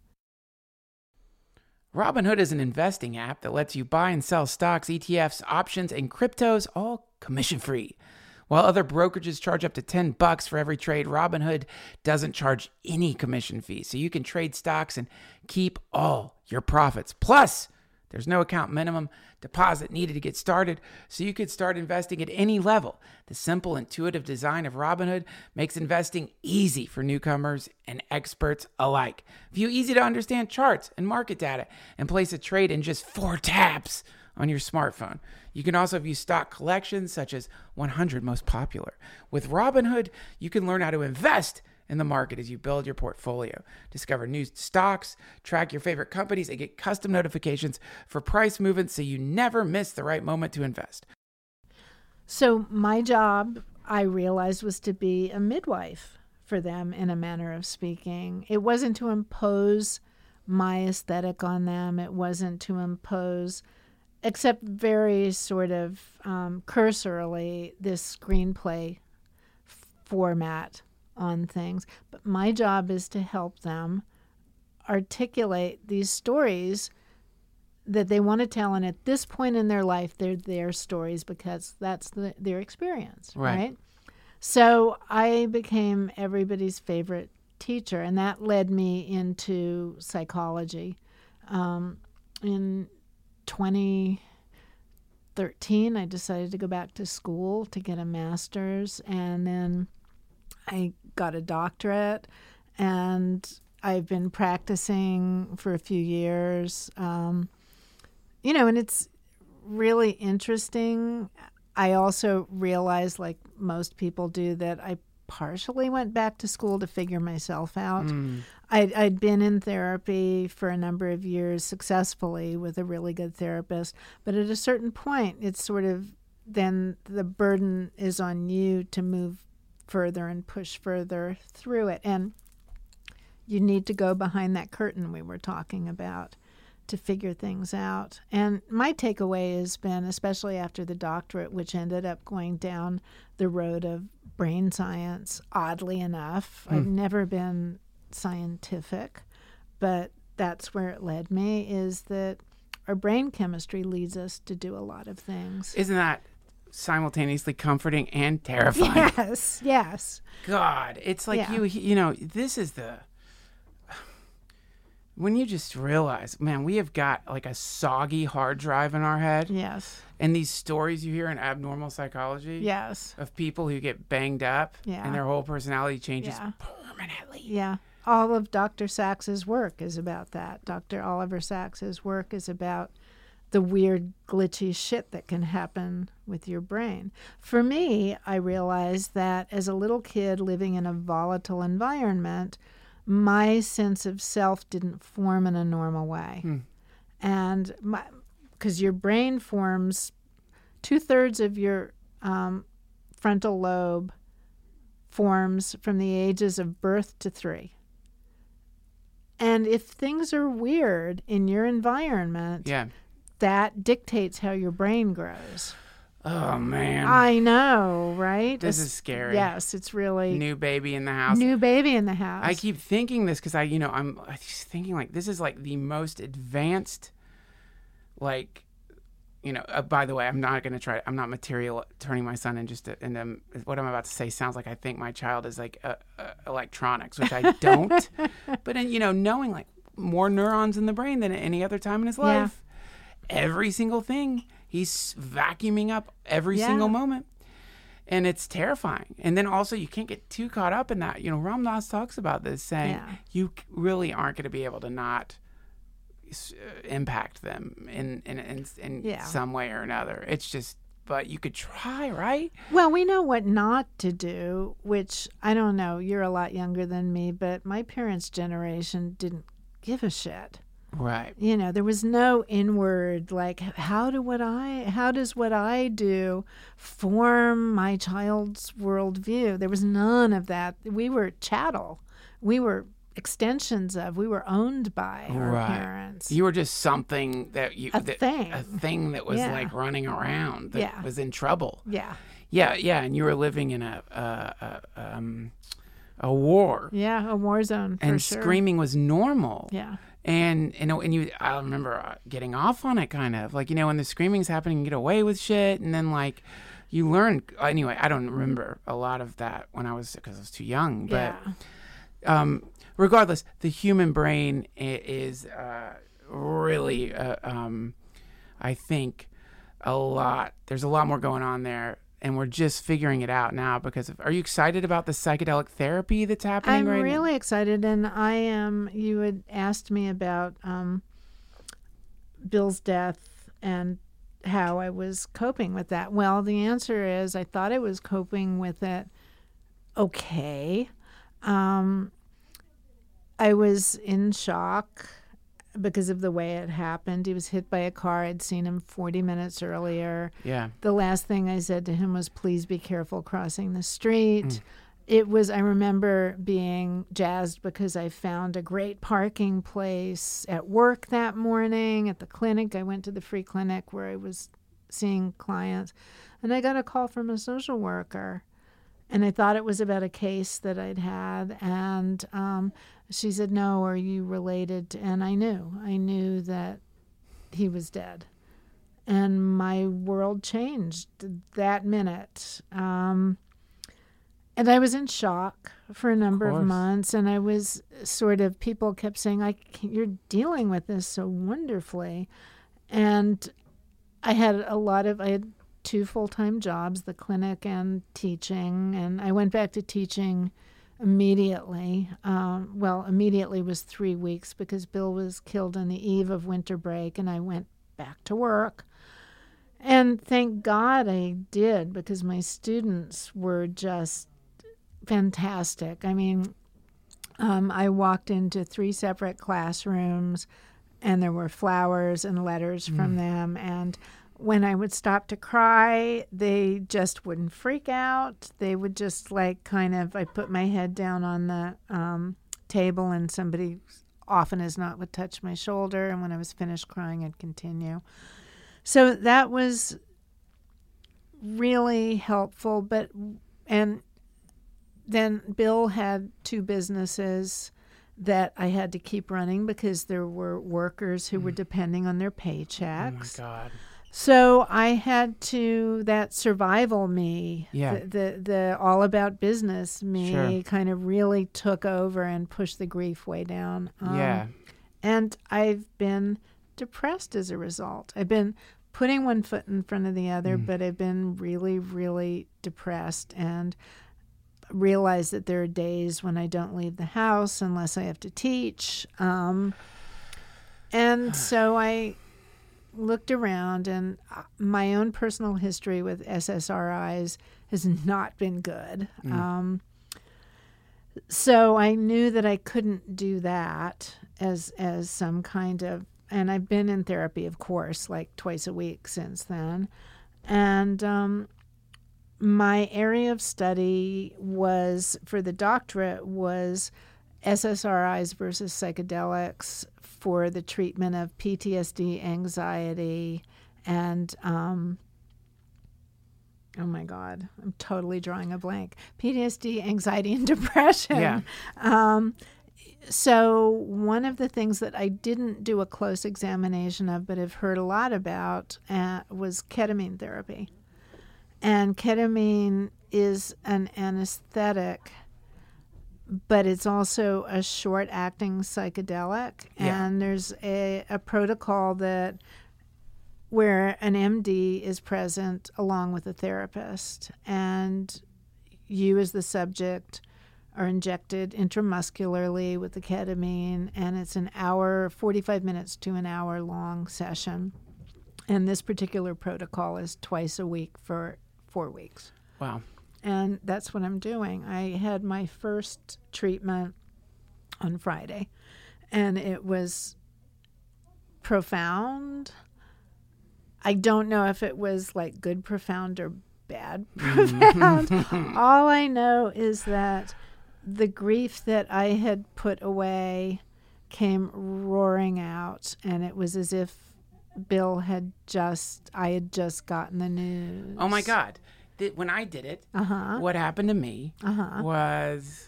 Robinhood is an investing app that lets you buy and sell stocks, E T Fs, options, and cryptos, all commission-free. While other brokerages charge up to ten bucks for every trade, Robinhood doesn't charge any commission fee. So you can trade stocks and keep all your profits. Plus, there's no account minimum deposit needed to get started, so you could start investing at any level. The simple, intuitive design of Robinhood makes investing easy for newcomers and experts alike. View easy-to-understand charts and market data and place a trade in just four taps on your smartphone. You can also view stock collections such as one hundred most popular. With Robinhood, you can learn how to invest in the market as you build your portfolio. Discover new stocks, track your favorite companies, and get custom notifications for price movements so you never miss the right moment to invest. So my job, I realized, was to be a midwife for them in a manner of speaking. It wasn't to impose my aesthetic on them. It wasn't to impose, except very sort of um, cursorily, this screenplay f- format on things. But my job is to help them articulate these stories that they want to tell, and at this point in their life they're their stories because that's the, their experience, right. right? So I became everybody's favorite teacher, and that led me into psychology. Um, in twenty thirteen I decided to go back to school to get a master's, and then I got a doctorate, and I've been practicing for a few years. Um, you know, and it's really interesting. I also realized, like most people do, that I partially went back to school to figure myself out. Mm. I'd, I'd been in therapy for a number of years successfully with a really good therapist, but at a certain point, it's sort of then the burden is on you to move further and push further through it. And you need to go behind that curtain we were talking about to figure things out. And my takeaway has been, especially after the doctorate, which ended up going down the road of brain science, oddly enough. Mm. I've never been scientific, but that's where it led me, is that our brain chemistry leads us to do a lot of things. Isn't that simultaneously comforting and terrifying? Yes, yes. God, it's like yeah. you, you know, this is the, when you just realize, man, we have got like a soggy hard drive in our head. Yes. And these stories you hear in Abnormal Psychology. Yes. Of people who get banged up. Yeah. And their whole personality changes yeah. permanently. Yeah. All of Doctor Sacks's work is about that. Doctor Oliver Sacks's work is about the weird glitchy shit that can happen with your brain. For me, I realized that as a little kid living in a volatile environment, my sense of self didn't form in a normal way. Hmm. And because your brain forms two-thirds of your um, frontal lobe forms from the ages of birth to three. And if things are weird in your environment, yeah. that dictates how your brain grows. Oh, man. I know, right? This it's, is scary. Yes, it's really... New baby in the house. New baby in the house. I keep thinking this because I, you know, I'm just thinking like this is like the most advanced, like, you know, uh, by the way, I'm not going to try, I'm not material turning my son in just a, into, what I'm about to say sounds like I think my child is like uh, uh, electronics, which I don't. But, in, you know, knowing like more neurons in the brain than at any other time in his life, yeah. every single thing, he's vacuuming up every yeah. single moment. And it's terrifying. And then also you can't get too caught up in that. You know, Ram Dass talks about this, saying yeah. you really aren't going to be able to not impact them in in in, in yeah. some way or another. It's just, but you could try, right? Well, we know what not to do, which I don't know. You're a lot younger than me, but my parents' generation didn't give a shit. Right. You know, there was no inward, like, how do what I, how does what I do form my child's worldview? There was none of that. We were chattel. We were extensions of, we were owned by our right. parents. You were just something that you, a that, thing, a thing that was yeah. like running around that yeah. was in trouble. Yeah. Yeah. Yeah. And you were living in a, a, a um, a war. Yeah. A war zone. For and sure. Screaming was normal. Yeah. And, you know, and you, I remember getting off on it kind of like, you know, when the screaming's happening, you get away with shit. And then like you learn, anyway, I don't remember a lot of that when I was, because I was too young, but, yeah. um, regardless, the human brain is uh, really, uh, um, I think, a lot. There's a lot more going on there, and we're just figuring it out now. Because of, are you excited about the psychedelic therapy that's happening I'm right now? I'm really excited, and I am. You had asked me about um, Bill's death and how I was coping with that. Well, the answer is I thought I was coping with it okay. Um, I was in shock because of the way it happened. He was hit by a car. I'd seen him forty minutes earlier. Yeah. The last thing I said to him was, please be careful crossing the street. Mm. It was, I remember being jazzed because I found a great parking place at work that morning, at the clinic. I went to the free clinic where I was seeing clients, and I got a call from a social worker. And I thought it was about a case that I'd had. And um, she said, no, are you related? And I knew. I knew that he was dead. And my world changed that minute. Um, and I was in shock for a number of, of months. And I was sort of, people kept saying, I can't, you're dealing with this so wonderfully. And I had a lot of, I had two full-time jobs, the clinic and teaching, and I went back to teaching immediately. Um, well, immediately was three weeks because Bill was killed on the eve of winter break, and I went back to work. And thank God I did, because my students were just fantastic. I mean, um, I walked into three separate classrooms, and there were flowers and letters mm. from them, and when I would stop to cry, they just wouldn't freak out. They would just like kind of, I put my head down on the um, table and somebody often as not would touch my shoulder. And when I was finished crying, I'd continue. So that was really helpful. But, and then Bill had two businesses that I had to keep running because there were workers who mm. were depending on their paychecks. Oh my God. So I had to, that survival me, yeah. the, the the all about business me sure. kind of really took over and pushed the grief way down. Um, yeah. And I've been depressed as a result. I've been putting one foot in front of the other, mm. but I've been really, really depressed and realized that there are days when I don't leave the house unless I have to teach. Um, and so I... looked around, and my own personal history with S S R Is has not been good. Mm. Um, so I knew that I couldn't do that as as some kind of, and I've been in therapy, of course, like twice a week since then. And um, my area of study was, for the doctorate, was S S R Is versus psychedelics for the treatment of P T S D, anxiety, and, um, oh my God, I'm totally drawing a blank. P T S D, anxiety, and depression. Yeah. Um, so one of the things that I didn't do a close examination of, but have heard a lot about, uh, was ketamine therapy. And ketamine is an anesthetic, but it's also a short-acting psychedelic. Yeah. And there's a, a protocol that where an M D is present along with a therapist, and you as the subject are injected intramuscularly with the ketamine, and it's an hour, forty-five minutes to an hour long session. And this particular protocol is twice a week for four weeks. Wow. And that's what I'm doing. I had my first treatment on Friday, and it was profound. I don't know if it was like good profound or bad profound. All I know is that the grief that I had put away came roaring out, and it was as if Bill had just, I had just gotten the news. Oh my God. Th- When I did it, Uh-huh. what happened to me Uh-huh. was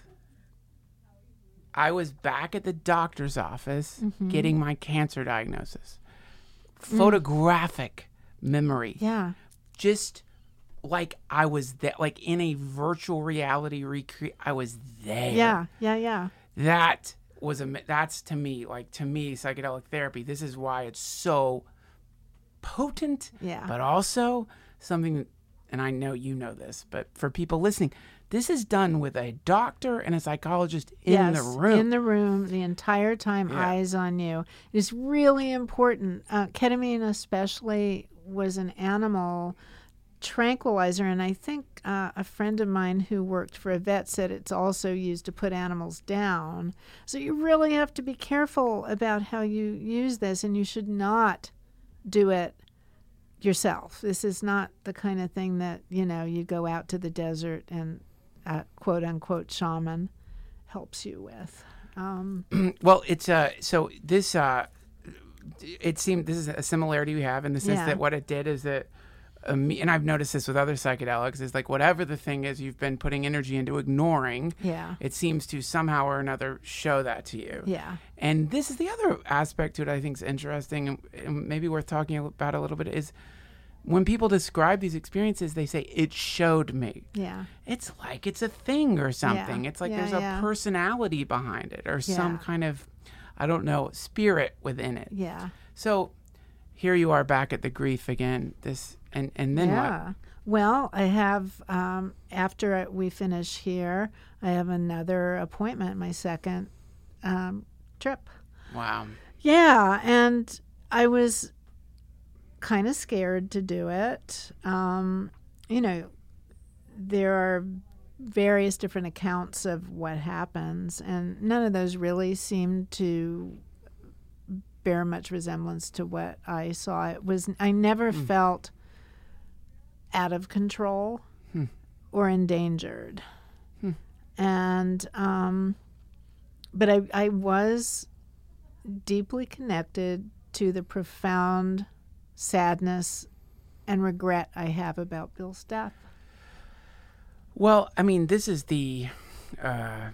I was back at the doctor's office Mm-hmm. getting my cancer diagnosis. Photographic memory. Yeah. Just like I was there, like in a virtual reality recreate. I was there. Yeah. Yeah. Yeah. That was a, that's to me, like to me, psychedelic therapy. This is why it's so potent, Yeah. but also something, and I know you know this, but for people listening, this is done with a doctor and a psychologist in yes, the room. in the room the entire time, Yeah. eyes on you. It is really important. Uh, ketamine especially was an animal tranquilizer, and I think uh, a friend of mine who worked for a vet said it's also used to put animals down. So you really have to be careful about how you use this, and you should not do it yourself. This is not the kind of thing that, you know, you go out to the desert and a quote unquote shaman helps you with. Um, Well, it's uh, so this uh, it seemed this is a similarity we have in the sense Yeah. that what it did is that, um, and I've noticed this with other psychedelics, is like whatever the thing is you've been putting energy into ignoring, yeah. it seems to somehow or another show that to you. Yeah. And this is the other aspect to it I think is interesting and, and maybe worth talking about a little bit is when people describe these experiences, they say, it showed me. Yeah. It's like it's a thing or something. Yeah. It's like Yeah, there's yeah. a personality behind it or some Yeah. kind of, I don't know, spirit within it. Yeah. So here you are back at the grief again. This and, and then yeah. what? Well, I have, um, after we finish here, I have another appointment, my second um, trip. Wow. Yeah. And I was kind of scared to do it. Um, you know, there are various different accounts of what happens, and none of those really seem to bear much resemblance to what I saw. It was, I never Mm. felt out of control Hmm. or endangered. Hmm. And, um, but I, I was deeply connected to the profound sadness and regret I have about Bill's death. Well, I mean, this is the. Uh,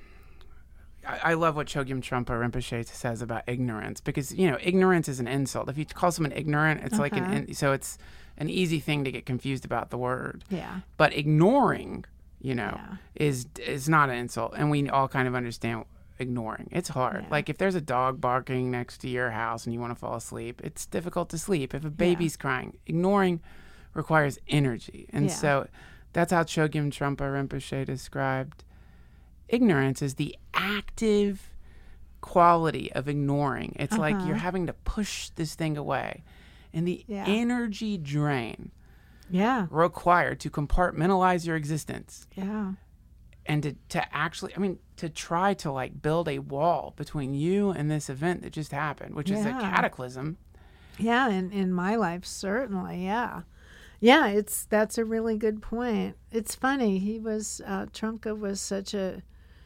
I, I love what Chogyam Trungpa Rinpoche says about ignorance because you know ignorance is an insult. If you call someone ignorant, it's like an Uh-huh. in, so it's an easy thing to get confused about the word. Yeah. But ignoring, you know, Yeah. is is not an insult, and we all kind of understand ignoring. It's hard. Yeah. Like if there's a dog barking next to your house and you want to fall asleep, it's difficult to sleep. If a baby's crying, ignoring requires energy, and Yeah. so that's how Chogyam Trungpa Rinpoche described ignorance as the active quality of ignoring. It's like Uh-huh. you're having to push this thing away. and the Yeah. energy drain Yeah. required to compartmentalize your existence Yeah. and to, to actually, I mean, to try to like build a wall between you and this event that just happened, which is a Yeah. cataclysm. Yeah, in, in my life, certainly, yeah. Yeah, it's that's a really good point. It's funny, he was, uh, Trunka was such a,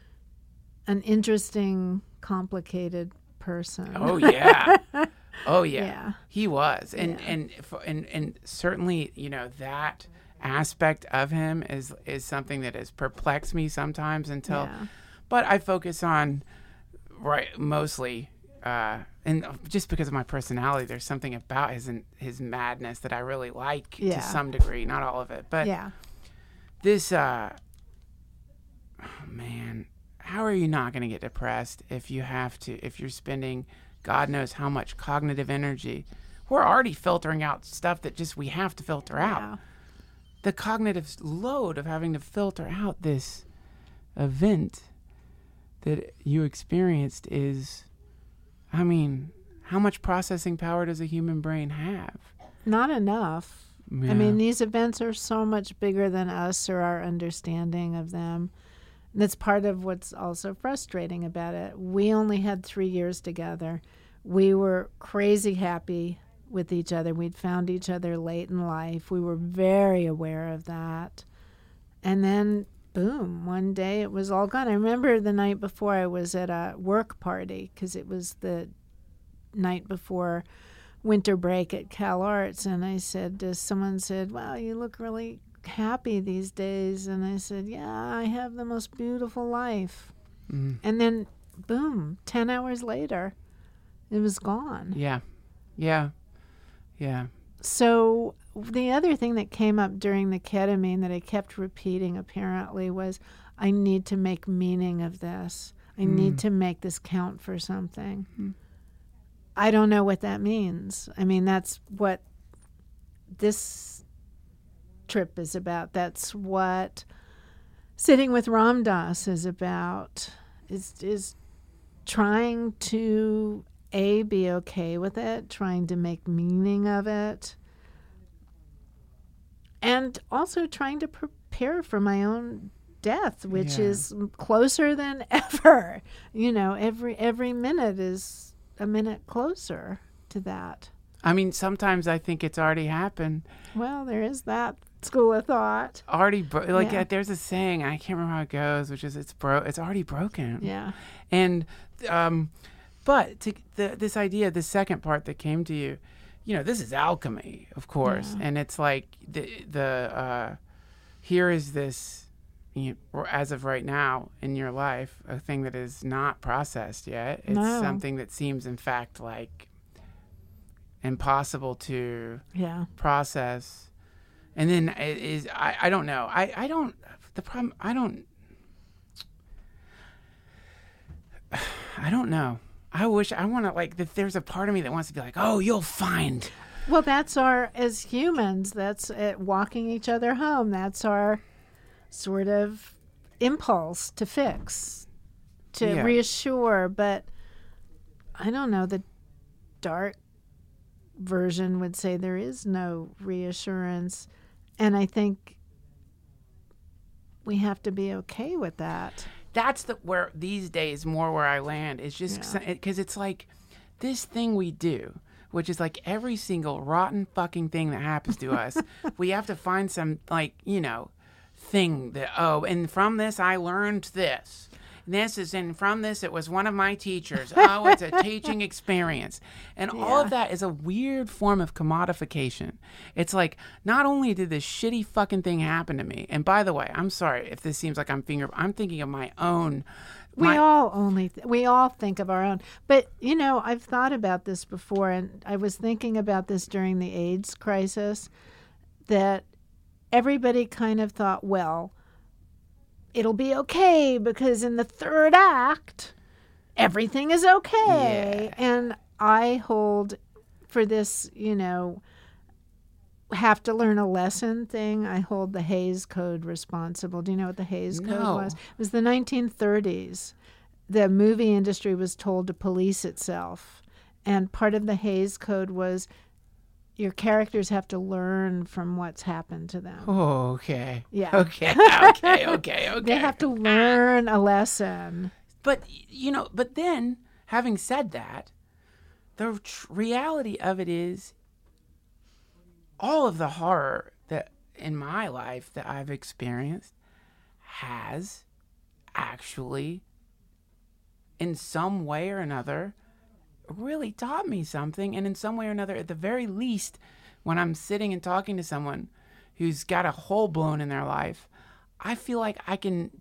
an interesting, complicated person. Oh, yeah. Oh, yeah. Yeah. He was. And, Yeah. and, and, and, and certainly, you know, that aspect of him is, is something that has perplexed me sometimes until, Yeah. but I focus on, right, mostly, uh, and just because of my personality, there's something about his his madness that I really like Yeah. to some degree, not all of it. But Yeah. this, uh, oh man, how are you not going to get depressed if you have to, if you're spending God knows how much cognitive energy? We're already filtering out stuff that just we have to filter out. Yeah. The cognitive load of having to filter out this event that you experienced is, I mean, how much processing power does a human brain have? Not enough. Yeah. I mean, these events are so much bigger than us or our understanding of them. That's part of what's also frustrating about it. We only had three years together. We were crazy happy with each other. We'd found each other late in life. We were very aware of that. And then, boom, one day it was all gone. I remember the night before I was at a work party because it was the night before winter break at Cal Arts. And I said, uh, someone said, wow, you look really happy these days. And I said, yeah, I have the most beautiful life. Mm. And then, boom, ten hours later, it was gone. Yeah. Yeah. Yeah. So the other thing that came up during the ketamine that I kept repeating apparently was, I need to make meaning of this. I Mm. need to make this count for something. Mm. I don't know what that means. I mean, that's what this trip is about. That's what sitting with Ram Dass is about, is, is trying to A, be okay with it, trying to make meaning of it, and also trying to prepare for my own death, which Yeah. is closer than ever. You know, every every minute is a minute closer to that. I mean, sometimes I think it's already happened. Well, there is that school of thought. Already, bro- like Yeah. uh, there's a saying, I can't remember how it goes, which is it's bro, it's already broken. Yeah. And, um, but to, the, this idea, the second part that came to you, you know, this is alchemy, of course, Yeah. and it's like the the uh, here is this, you know, as of right now in your life, a thing that is not processed yet. It's No. something that seems, in fact, like impossible to Yeah. process. And then it is, I, I don't know. I, I don't, the problem, I don't, I don't know. I wish, I want to, like, if there's a part of me that wants to be like, oh, you'll find. Well, that's our, as humans, that's uh, walking each other home. That's our sort of impulse to fix, to Yeah. reassure. But I don't know, the dark version would say there is no reassurance. And I think we have to be okay with that. That's the, where these days more where I land is just Yeah. because it's like this thing we do, which is like every single rotten fucking thing that happens to us, we have to find some, like, you know, thing that, oh, and from this I learned this. And this is, and from this it was one of my teachers. Oh, it's a teaching experience. And all of Yeah. that is a weird form of commodification. It's like, not only did this shitty fucking thing happen to me, and by the way, I'm sorry if this seems like I'm finger, I'm thinking of my own. We my- all only th- we all think of our own. But you know, I've thought about this before, and I was thinking about this during the AIDS crisis, that everybody kind of thought, well, it'll be okay because in the third act everything is okay. Yeah. And I hold for this, you know, have to learn a lesson thing, I hold the Hays Code responsible. Do you know what the Hays Code No. was? It was the nineteen thirties. The movie industry was told to police itself. And part of the Hays Code was your characters have to learn from what's happened to them. Oh, okay. Yeah. Okay. Okay. Okay. Okay. They have to learn a lesson. But, you know, but then, having said that, the tr- reality of it is all of the horror that in my life that I've experienced has actually, in some way or another, really taught me something. And in some way or another, at the very least, when I'm sitting and talking to someone who's got a hole blown in their life, I feel like I can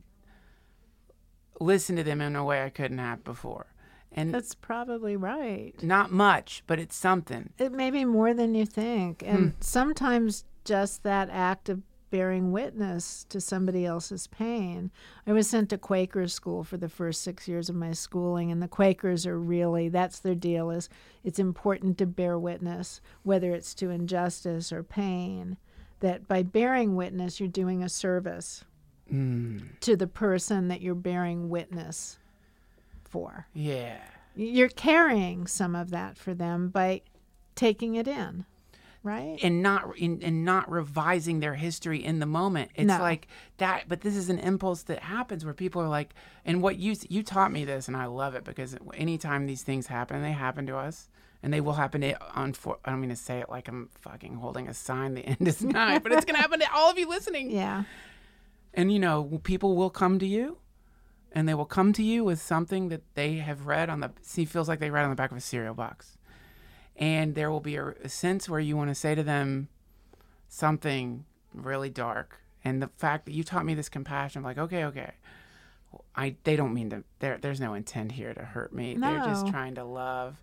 listen to them in a way I couldn't have before. And That's probably right. not much, but it's something. It may be more than you think. And sometimes just that act of bearing witness to somebody else's pain. I was sent to Quaker school for the first six years of my schooling, and the Quakers are really, that's their deal, is it's important to bear witness, whether it's to injustice or pain, that by bearing witness, you're doing a service Mm. to the person that you're bearing witness for. Yeah. You're carrying some of that for them by taking it in, right? And not in, and not revising their history in the moment. It's No. like that, but this is an impulse that happens where people are like, and what you you taught me this, and I love it because anytime these things happen, they happen to us, and they will happen to. Unfor- I don't mean to say it like I'm fucking holding a sign. The end is nigh, but it's gonna happen to all of you listening. Yeah. And you know, people will come to you, and they will come to you with something that they have read on the. See, feels like they read on the back of a cereal box. And there will be a, a sense where you want to say to them something really dark. And the fact that you taught me this compassion, I'm like, okay, okay. I they don't mean to, there, there's no intent here to hurt me. No. They're just trying to love.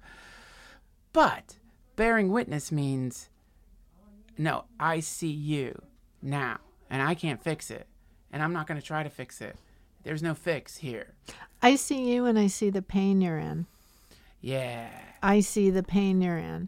But bearing witness means, no, I see you now, and I can't fix it. And I'm not going to try to fix it. There's no fix here. I see you and I see the pain you're in. Yeah. I see the pain you're in.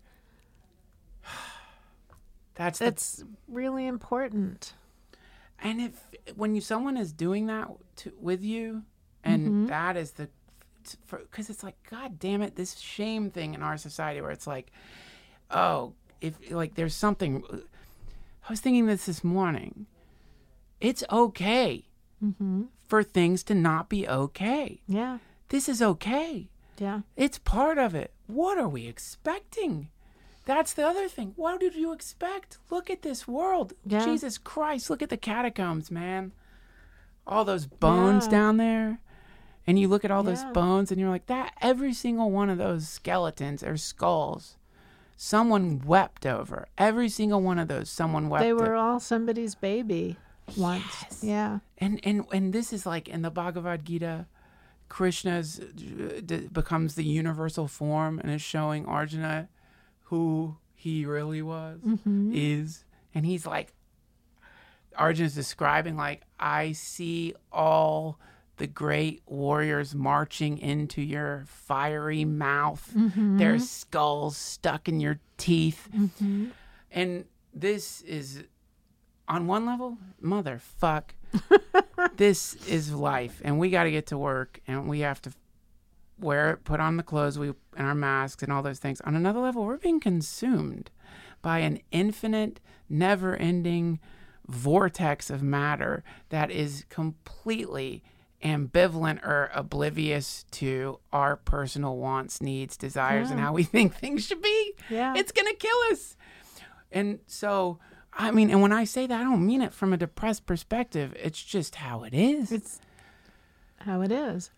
That's the That's really important. And if when you someone is doing that to, with you, and Mm-hmm. that is the, because it's like, God damn it, this shame thing in our society where it's like, oh, if like there's something. I was thinking this this morning. It's okay Mm-hmm. for things to not be okay. Yeah. This is okay. Yeah. It's part of it. What are we expecting? That's the other thing. What did you expect? Look at this world. Yeah. Jesus Christ, look at the catacombs, man. All those bones Yeah. down there. And you look at all those Yeah. bones and you're like, that every single one of those skeletons or skulls, someone wept over. Every single one of those, someone wept They over. were all somebody's baby once. Yes. Yeah. And and and this is like in the Bhagavad Gita, Krishna's uh, d- becomes the universal form and is showing Arjuna who he really was, Mm-hmm. is, and he's like, Arjuna's describing like, I see all the great warriors marching into your fiery mouth, Mm-hmm. their skulls stuck in your teeth, Mm-hmm. and this is. On one level, motherfuck, this is life, and we got to get to work, and we have to wear it, put on the clothes, we and our masks, and all those things. On another level, we're being consumed by an infinite, never-ending vortex of matter that is completely ambivalent or oblivious to our personal wants, needs, desires, and Yeah. how we think things should be. Yeah. It's gonna kill us. And so. I mean, and when I say that, I don't mean it from a depressed perspective. It's just how it is. It's how it is.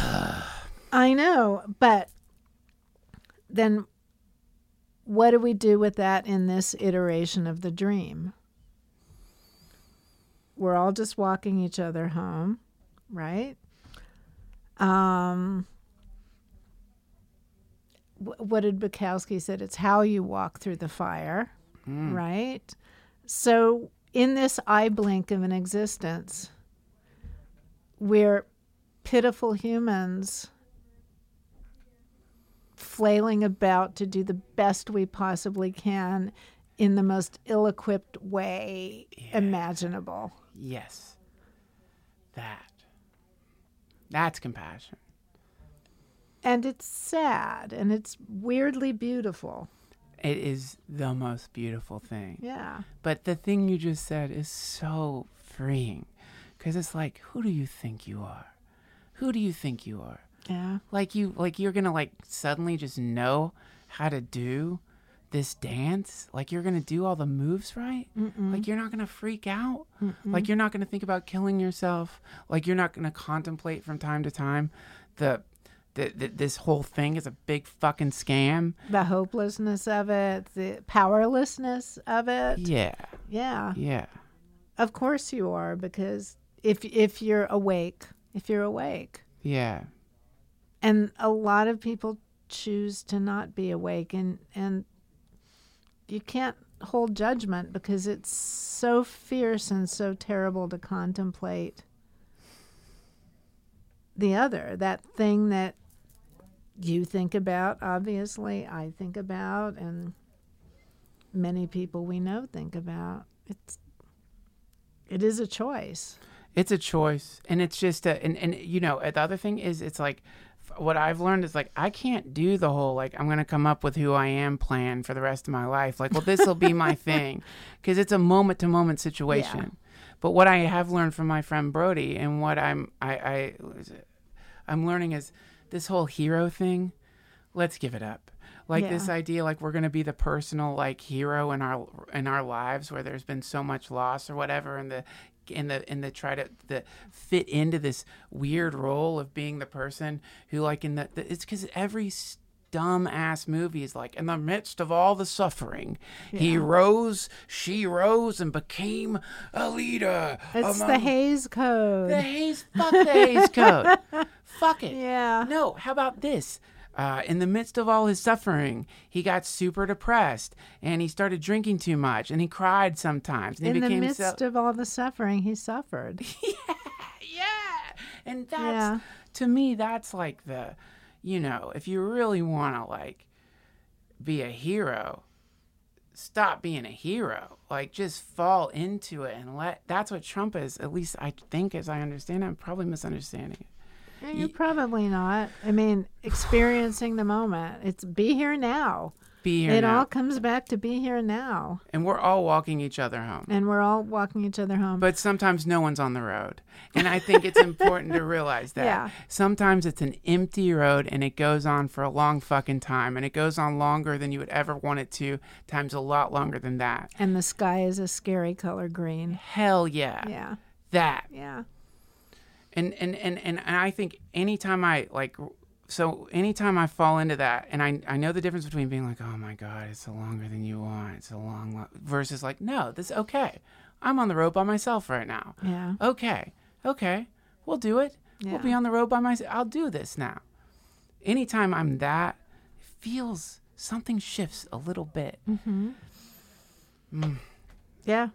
I know, but then what do we do with that in this iteration of the dream? We're all just walking each other home, right? Um, wh- what did Bukowski said? It's how you walk through the fire, Mm. right? So in this eye blink of an existence, we're pitiful humans flailing about to do the best we possibly can in the most ill-equipped way imaginable. Yes. That. That's compassion. And it's sad and it's weirdly beautiful. It is the most beautiful thing. Yeah. But the thing you just said is so freeing, because it's like, who do you think you are? Who do you think you are? Yeah. Like you, like you're gonna like suddenly just know how to do this dance. Like you're gonna do all the moves right. Mm-mm. Like you're not gonna freak out. Mm-mm. Like you're not gonna think about killing yourself. Like you're not gonna contemplate from time to time the, the, the this whole thing is a big fucking scam. The hopelessness of it, the powerlessness of it. Yeah, Yeah. yeah, Of course you are, because if if you're awake, if you're awake. yeah. And a lot of people choose to not be awake, and, and you can't hold judgment because it's so fierce and so terrible to contemplate the other, that thing that you think about, obviously, I think about, and many people we know think about. It's it is a choice. It's a choice, and it's just a, and, and you know, the other thing is, it's like, what I've learned is like, I can't do the whole, like, I'm going to come up with who I am plan for the rest of my life. Like, well, this will be my thing, because it's a moment to moment situation. Yeah. But what I have learned from my friend Brody, and what I'm, I, I, I'm learning is this whole hero thing. Let's give it up. Like yeah. this idea, like we're going to be the personal, like, hero in our, in our lives where there's been so much loss or whatever. And the, in the in the try to the fit into this weird role of being the person who, like, in the, the it's because every dumb ass movie is like, in the midst of all the suffering, yeah. he rose, she rose, and became a leader. It's among, the Hays Code. The Hays, fuck the Hays Code. Fuck it. Yeah. No, how about this? Uh, in the midst of all his suffering, he got super depressed, and he started drinking too much, and he cried sometimes. And in he became the midst so- of all the suffering, he suffered. yeah, yeah. And that's, yeah. to me, that's like the, you know, if you really want to, like, be a hero, stop being a hero. Like, just fall into it and let, that's what Trump is, at least I think, as I understand it. I'm probably misunderstanding it. You're probably not. I mean, experiencing the moment. It's be here now. Be here it now. all comes back to be here now. And we're all walking each other home. And we're all walking each other home. But sometimes no one's on the road. And I think it's important to realize that. Yeah. Sometimes it's an empty road, and it goes on for a long fucking time. And it goes on longer than you would ever want it to, times a lot longer than that. And the sky is a scary color green. Hell yeah. Yeah. That. Yeah. And, and, and, and I think anytime I, like, so anytime I fall into that, and I I know the difference between being like, oh my God, it's a longer than you want, it's a long, long, versus like, no, this is okay. I'm on the road by myself right now. Yeah. Okay. Okay. We'll do it. Yeah. We'll be on the road by myself. I'll do this now. Anytime I'm that, it feels, something shifts a little bit. Mm-hmm. Mm. Yeah.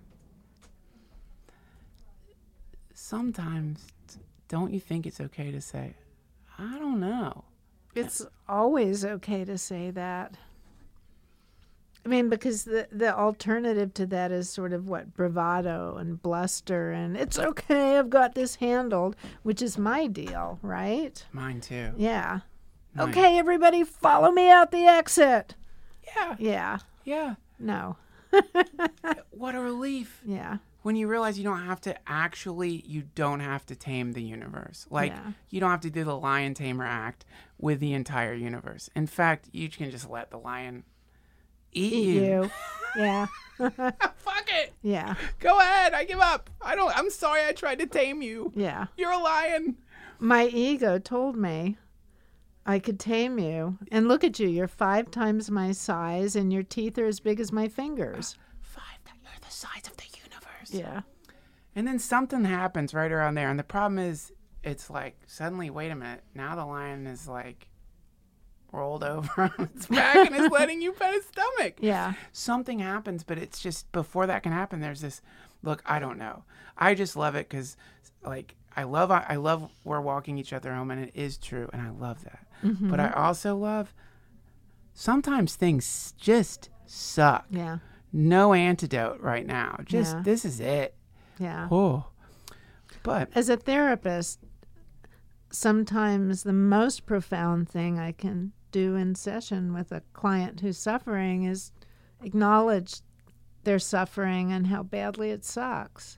Sometimes, don't you think it's okay to say, I don't know? It's always okay to say that. I mean, because the, the alternative to that is sort of what, bravado and bluster and it's okay, I've got this handled, which is my deal, right? Mine too. Yeah. Mine. Okay, everybody follow me out the exit. Yeah. Yeah. Yeah. No. What a relief. Yeah. When you realize you don't have to actually, you don't have to tame the universe. Like, Yeah. you don't have to do the lion tamer act with the entire universe. In fact, you can just let the lion eat, Eat you. you. Yeah. Fuck it. Yeah. Go ahead. I give up. I don't, I'm sorry I tried to tame you. Yeah. You're a lion. My ego told me I could tame you. And look at you. You're five times my size and your teeth are as big as my fingers. Five, you're the size of the universe. Yeah. And then something happens right around there. And the problem is, it's like, suddenly, wait a minute. Now the lion is like rolled over on its back and is letting you pet his stomach. Yeah. Something happens, but it's just, before that can happen, there's this, look, I don't know. I just love it because, like, I love, I love we're walking each other home, and it is true. And I love that. Mm-hmm. But I also love, sometimes things just suck. Yeah. No antidote right now. Just, Yeah. this is it. Yeah. Oh. But As a therapist, sometimes the most profound thing I can do in session with a client who's suffering is acknowledge their suffering and how badly it sucks.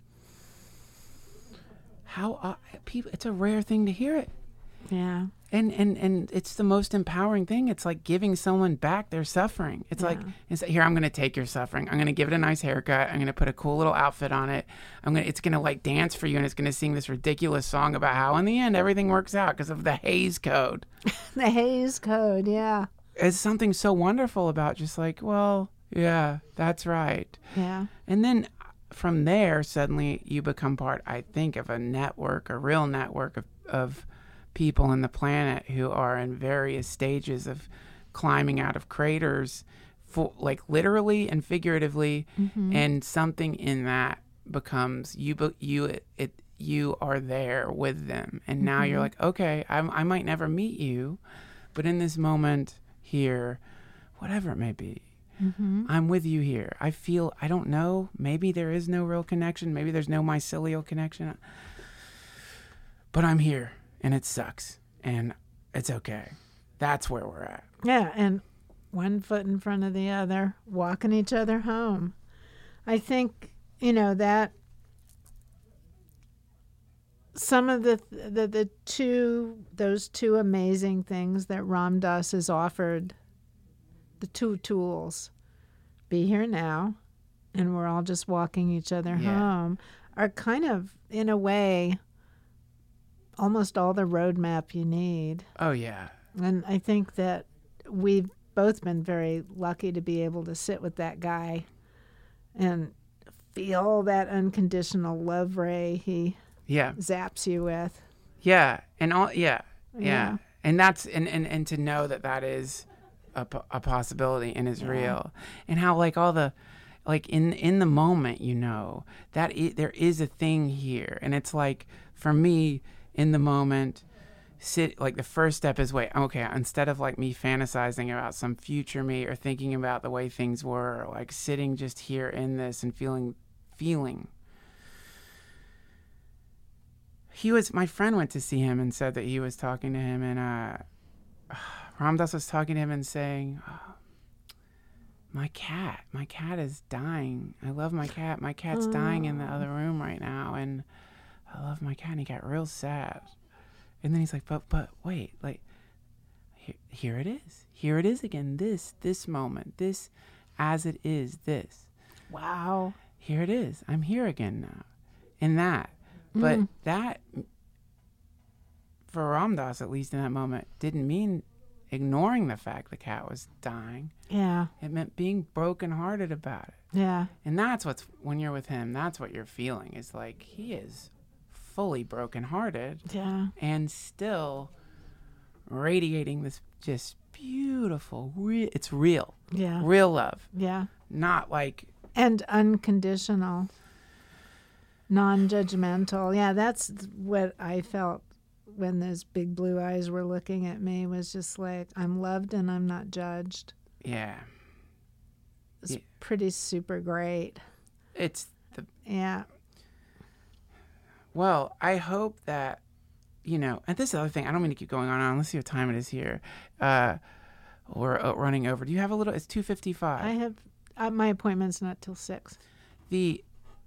How uh, people? It's a rare thing to hear it. Yeah. And, and and it's the most empowering thing. It's like giving someone back their suffering. It's Yeah. like, it's, here, I'm going to take your suffering. I'm going to give it a nice haircut. I'm going to put a cool little outfit on it. I'm gonna, it's going to like dance for you, and it's going to sing this ridiculous song about how in the end everything works out because of the Hays Code. The Hays Code, yeah. There's something so wonderful about just like, well, yeah, that's right. Yeah. And then from there, suddenly you become part, I think, of a network, a real network of, of people on the planet who are in various stages of climbing out of craters, for, like literally and figuratively, Mm-hmm. and something in that becomes you. be- You it, it you are there with them, and now Mm-hmm. you're like, okay, I, I might never meet you, but in this moment here, whatever it may be, Mm-hmm. I'm with you here. I feel, I don't know, maybe there is no real connection. Maybe there's no mycelial connection. But I'm here, and it sucks, and it's okay. That's where we're at. Yeah, and one foot in front of the other, walking each other home. I think, you know, that some of the the, the two, those two amazing things that Ram Dass has offered, the two tools, be here now, and we're all just walking each other Yeah. home, are kind of, in a way, almost all the roadmap you need. Oh, yeah. And I think that we've both been very lucky to be able to sit with that guy and feel that unconditional love ray he Yeah. zaps you with. Yeah. And all, yeah. Yeah. Yeah. And that's, and, and, and to know that that is a, po- a possibility and is Yeah. real. And how, like, all the, like, in, in the moment, you know, that I there is a thing here. And it's like, for me, in the moment, sit like the first step is wait okay instead of like me fantasizing about some future me or thinking about the way things were, like sitting just here in this and feeling feeling he was my friend went to see him and said that he was talking to him, and uh Ram Dass was talking to him and saying, oh, my cat my cat is dying. I love my cat my cat's dying in the other room right now, and I love my cat. And he got real sad. And then he's like, but, but wait, like, here, here it is. Here it is again. This, this moment, this, as it is, this. Wow. Here it is. I'm here again now. In that. But Mm. that, for Ram Dass, at least in that moment, didn't mean ignoring the fact the cat was dying. Yeah. It meant being brokenhearted about it. Yeah. And that's what's, when you're with him, that's what you're feeling. Is like, he is fully brokenhearted. Yeah. And still radiating this just beautiful, re- it's real, Yeah. real love, Yeah. not like, And unconditional, non-judgmental. Yeah, that's what I felt when those big blue eyes were looking at me, was just like, I'm loved and I'm not judged. yeah, It's Yeah. pretty super great. it's the, Yeah. well, I hope that, you know, and this is the other thing, I don't mean to keep going on and on. Let's see what time it is here. Uh, we're uh, running over. Do you have a little, it's two fifty-five. I have, uh, my appointment's not till six. The,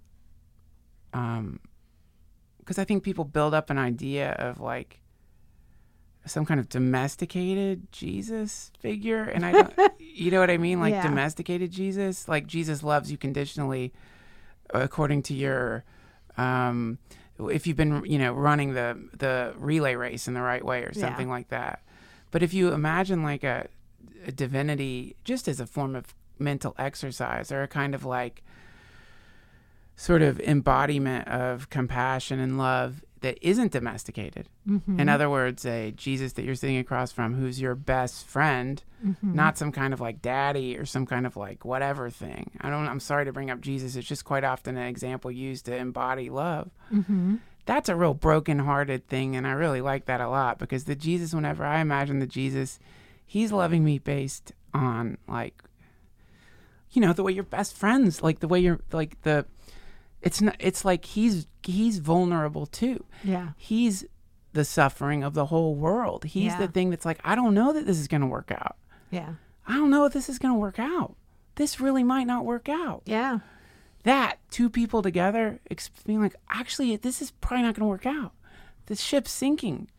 um, because I think people build up an idea of like some kind of domesticated Jesus figure, and I don't, you know what I mean? Like Yeah. domesticated Jesus, like Jesus loves you conditionally, according to your, um, if you've been, you know, running the the relay race in the right way or Yeah. something like that. But if you imagine like a, a divinity just as a form of mental exercise, or a kind of like sort of embodiment of compassion and love that isn't domesticated. Mm-hmm. In other words, a Jesus that you're sitting across from who's your best friend, Mm-hmm. not some kind of like daddy or some kind of like whatever thing. I don't, I'm sorry to bring up Jesus. It's just quite often an example used to embody love. Mm-hmm. That's a real broken-hearted thing, and I really like that a lot, because the Jesus, whenever I imagine the Jesus, he's loving me based on like, you know, the way you're best friends, like the way you're like the, it's not, it's like he's he's vulnerable too. Yeah. He's the suffering of the whole world. He's Yeah. the thing that's like, I don't know that this is going to work out. Yeah. I don't know if this is going to work out. This really might not work out. Yeah. That, two people together, ex- being like, actually, this is probably not going to work out. The ship's sinking.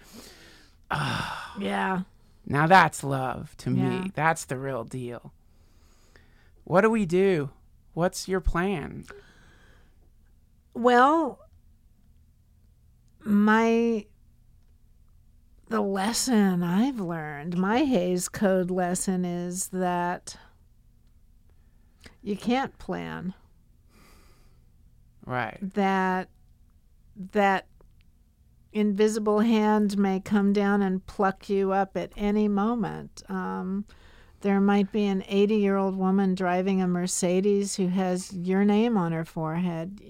Yeah. Now that's love to Yeah. me. That's the real deal. What do we do? What's your plan? Well, my the lesson I've learned, my Hays Code lesson is that you can't plan. Right. That that invisible hand may come down and pluck you up at any moment. Um, there might be an eighty-year-old woman driving a Mercedes who has your name on her forehead.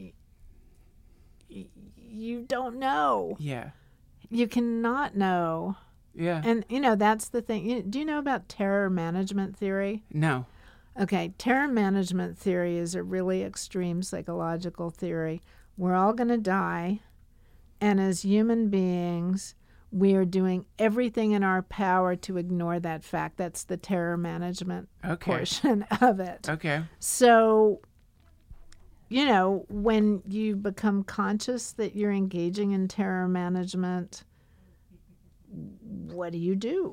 Y- You don't know. Yeah. You cannot know. Yeah. And, you know, that's the thing. You, do you know about terror management theory? No. Okay, terror management theory is a really extreme psychological theory. We're all going to die, and as human beings, we are doing everything in our power to ignore that fact. That's the terror management Okay. portion of it. Okay. So, you know, when you become conscious that you're engaging in terror management, what do you do?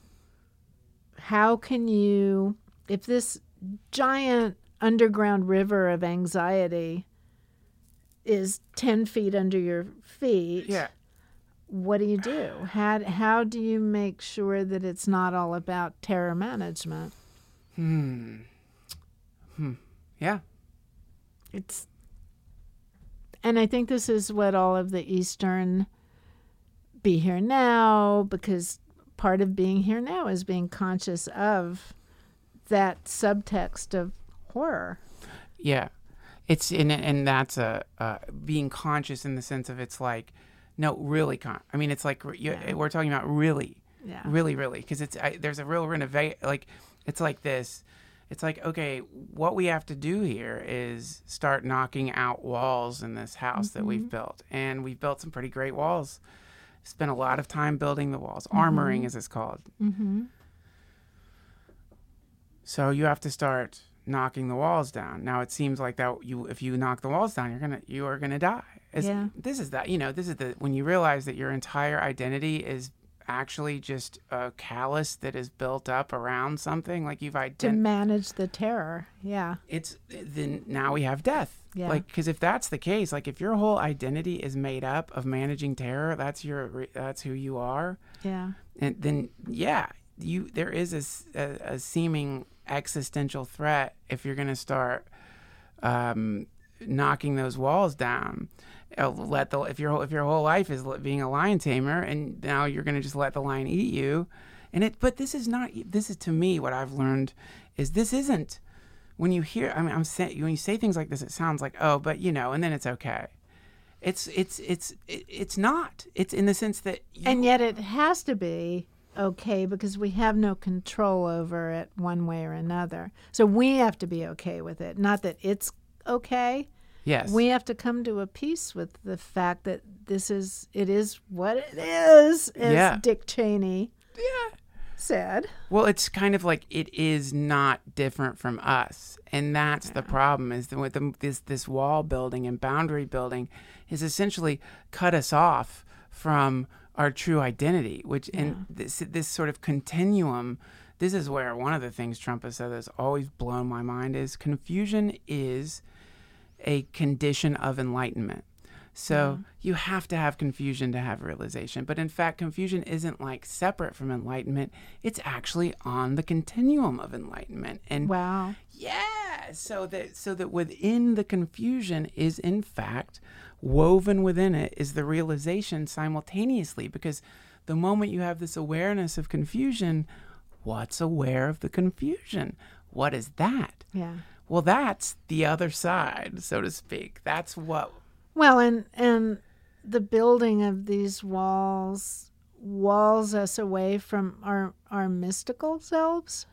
How can you, if this giant underground river of anxiety is ten feet under your feet, Yeah. what do you do? How, how do you make sure that it's not all about terror management? Hmm. Hmm. Yeah. It's, and I think this is what all of the Eastern be here now, because part of being here now is being conscious of that subtext of horror. Yeah. It's and and that's a uh, being conscious in the sense of it's like, no, really. Con- I mean, it's like you, Yeah. we're talking about really, Yeah. really, really, because it's I, there's a real renovate. Like it's like this. It's like, okay, what we have to do here is start knocking out walls in this house that we've built, and we've built some pretty great walls. Spent a lot of time building the walls, armoring as it's called. Mm-hmm. So you have to start knocking the walls down. Now it seems like that you if you knock the walls down, you're gonna you are gonna die. As, Yeah. This is that you know this is the when you realize that your entire identity is actually just a callus that is built up around something like you've To identified. manage the terror. Yeah. It's then now we have death. Yeah. Like because if that's the case, like if your whole identity is made up of managing terror, that's your that's who you are. Yeah. And then yeah, you there is a, s- a- a seeming existential threat if you're going to start um, knocking those walls down. Uh, Let the if your whole- if your whole life is li- being a lion tamer, and now you're going to just let the lion eat you, and it. But this is not. This is to me what I've learned is this isn't. When you hear, I mean, I'm saying when you say things like this, it sounds like oh, but you know, and then it's okay. It's it's it's it, it's not. It's in the sense that you, And yet it has to be okay because we have no control over it one way or another. So we have to be okay with it. Not that it's okay. yes, We have to come to a peace with the fact that this is, it is what it is, as Yeah. Dick Cheney yeah. said. Well, it's kind of like it is not different from us, and that's the problem. Is that with the, this this wall building and boundary building is essentially cut us off from our true identity. Which and this this sort of continuum. This is where one of the things Trump has said that's always blown my mind is confusion is a condition of enlightenment. So you have to have confusion to have realization. But in fact, confusion isn't like separate from enlightenment. It's actually on the continuum of enlightenment. And Wow. yeah, so that so that within the confusion is in fact woven within it is the realization simultaneously. Because the moment you have this awareness of confusion, what's aware of the confusion? What is that? Yeah. Well, that's the other side, so to speak. That's what. Well, and and the building of these walls walls us away from our our mystical selves.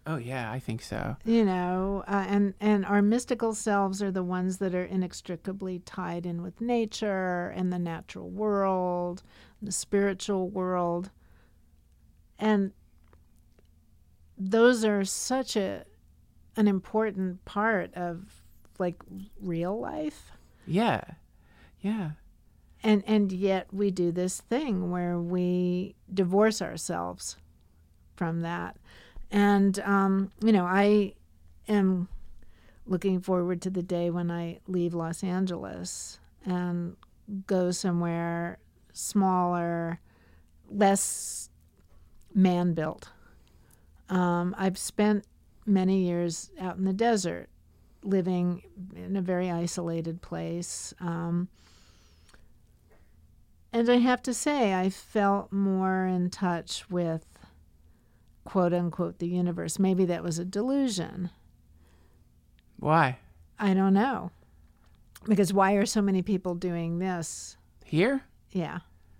Oh, yeah, I think so. You know, uh, and, and our mystical selves are the ones that are inextricably tied in with nature and the natural world, the spiritual world. And those are such a an important part of, like, real life. Yeah, yeah. And and yet we do this thing where we divorce ourselves from that. And, um, you know, I am looking forward to the day when I leave Los Angeles and go somewhere smaller, less man-built. Um, I've spent many years out in the desert, living in a very isolated place. Um, and I have to say, I felt more in touch with, quote unquote, the universe. Maybe that was a delusion. Why? I don't know. Because why are so many people doing this? Here? Yeah.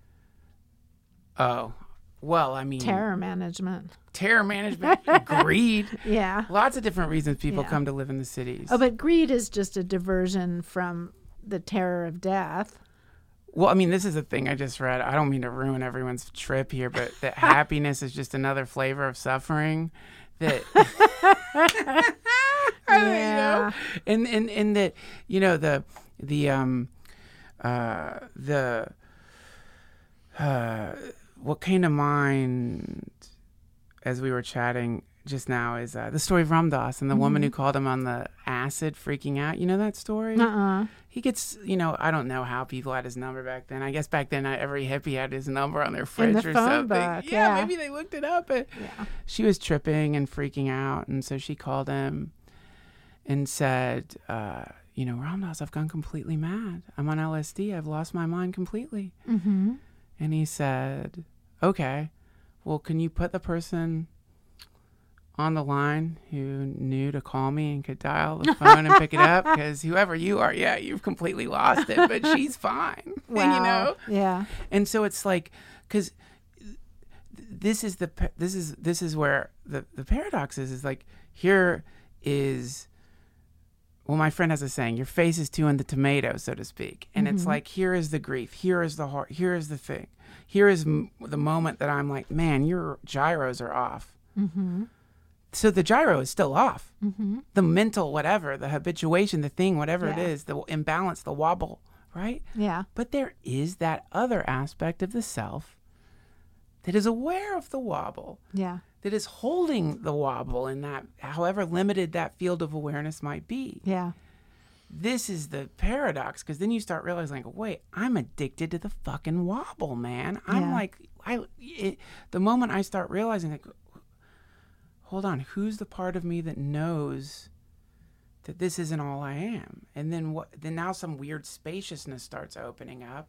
Oh, well, I mean... Terror management. Terror management, greed. Yeah. Lots of different reasons people Yeah. come to live in the cities. Oh, but greed is just a diversion from the terror of death. Well, I mean, this is a thing I just read. I don't mean to ruin everyone's trip here, but that happiness is just another flavor of suffering. That, Yeah. you know, and and and that, you know, the the um uh the uh what came to mind as we were chatting just now is uh, the story of Ramdas and the mm-hmm. woman who called him on the acid, freaking out. You know that story? Uh-uh. He gets, you know, I don't know how people had his number back then. I guess back then uh, every hippie had his number on their fridge In the or phone something. book, yeah, yeah. maybe they looked it up. But Yeah. she was tripping and freaking out, and so she called him and said, uh, you know, Ramdas, I've gone completely mad. I'm on L S D. I've lost my mind completely. Mm-hmm. And he said, okay, well, can you put the person on the line who knew to call me and could dial the phone and pick it up? Because whoever you are, yeah, you've completely lost it, but she's fine. Wow. You know? Yeah. And so it's like, because this is the this is this is where the the paradox is. Is like, here is, well, my friend has a saying, your face is too in the tomato, so to speak. And mm-hmm. it's like, here is the grief, here is the heart, here is the thing, here is m- the moment that I'm like, man, your gyros are off. Mm-hmm. So the gyro is still off. Mm-hmm. The mental whatever, the habituation, the thing, whatever Yeah. it is, the imbalance, the wobble, right? Yeah. But there is that other aspect of the self that is aware of the wobble, Yeah. that is holding the wobble in that, however limited that field of awareness might be. Yeah. This is the paradox, because then you start realizing, like, wait, I'm addicted to the fucking wobble, man. I'm Yeah. like, I. It, the moment I start realizing, like, hold on, who's the part of me that knows that this isn't all I am? And then what? Then now some weird spaciousness starts opening up.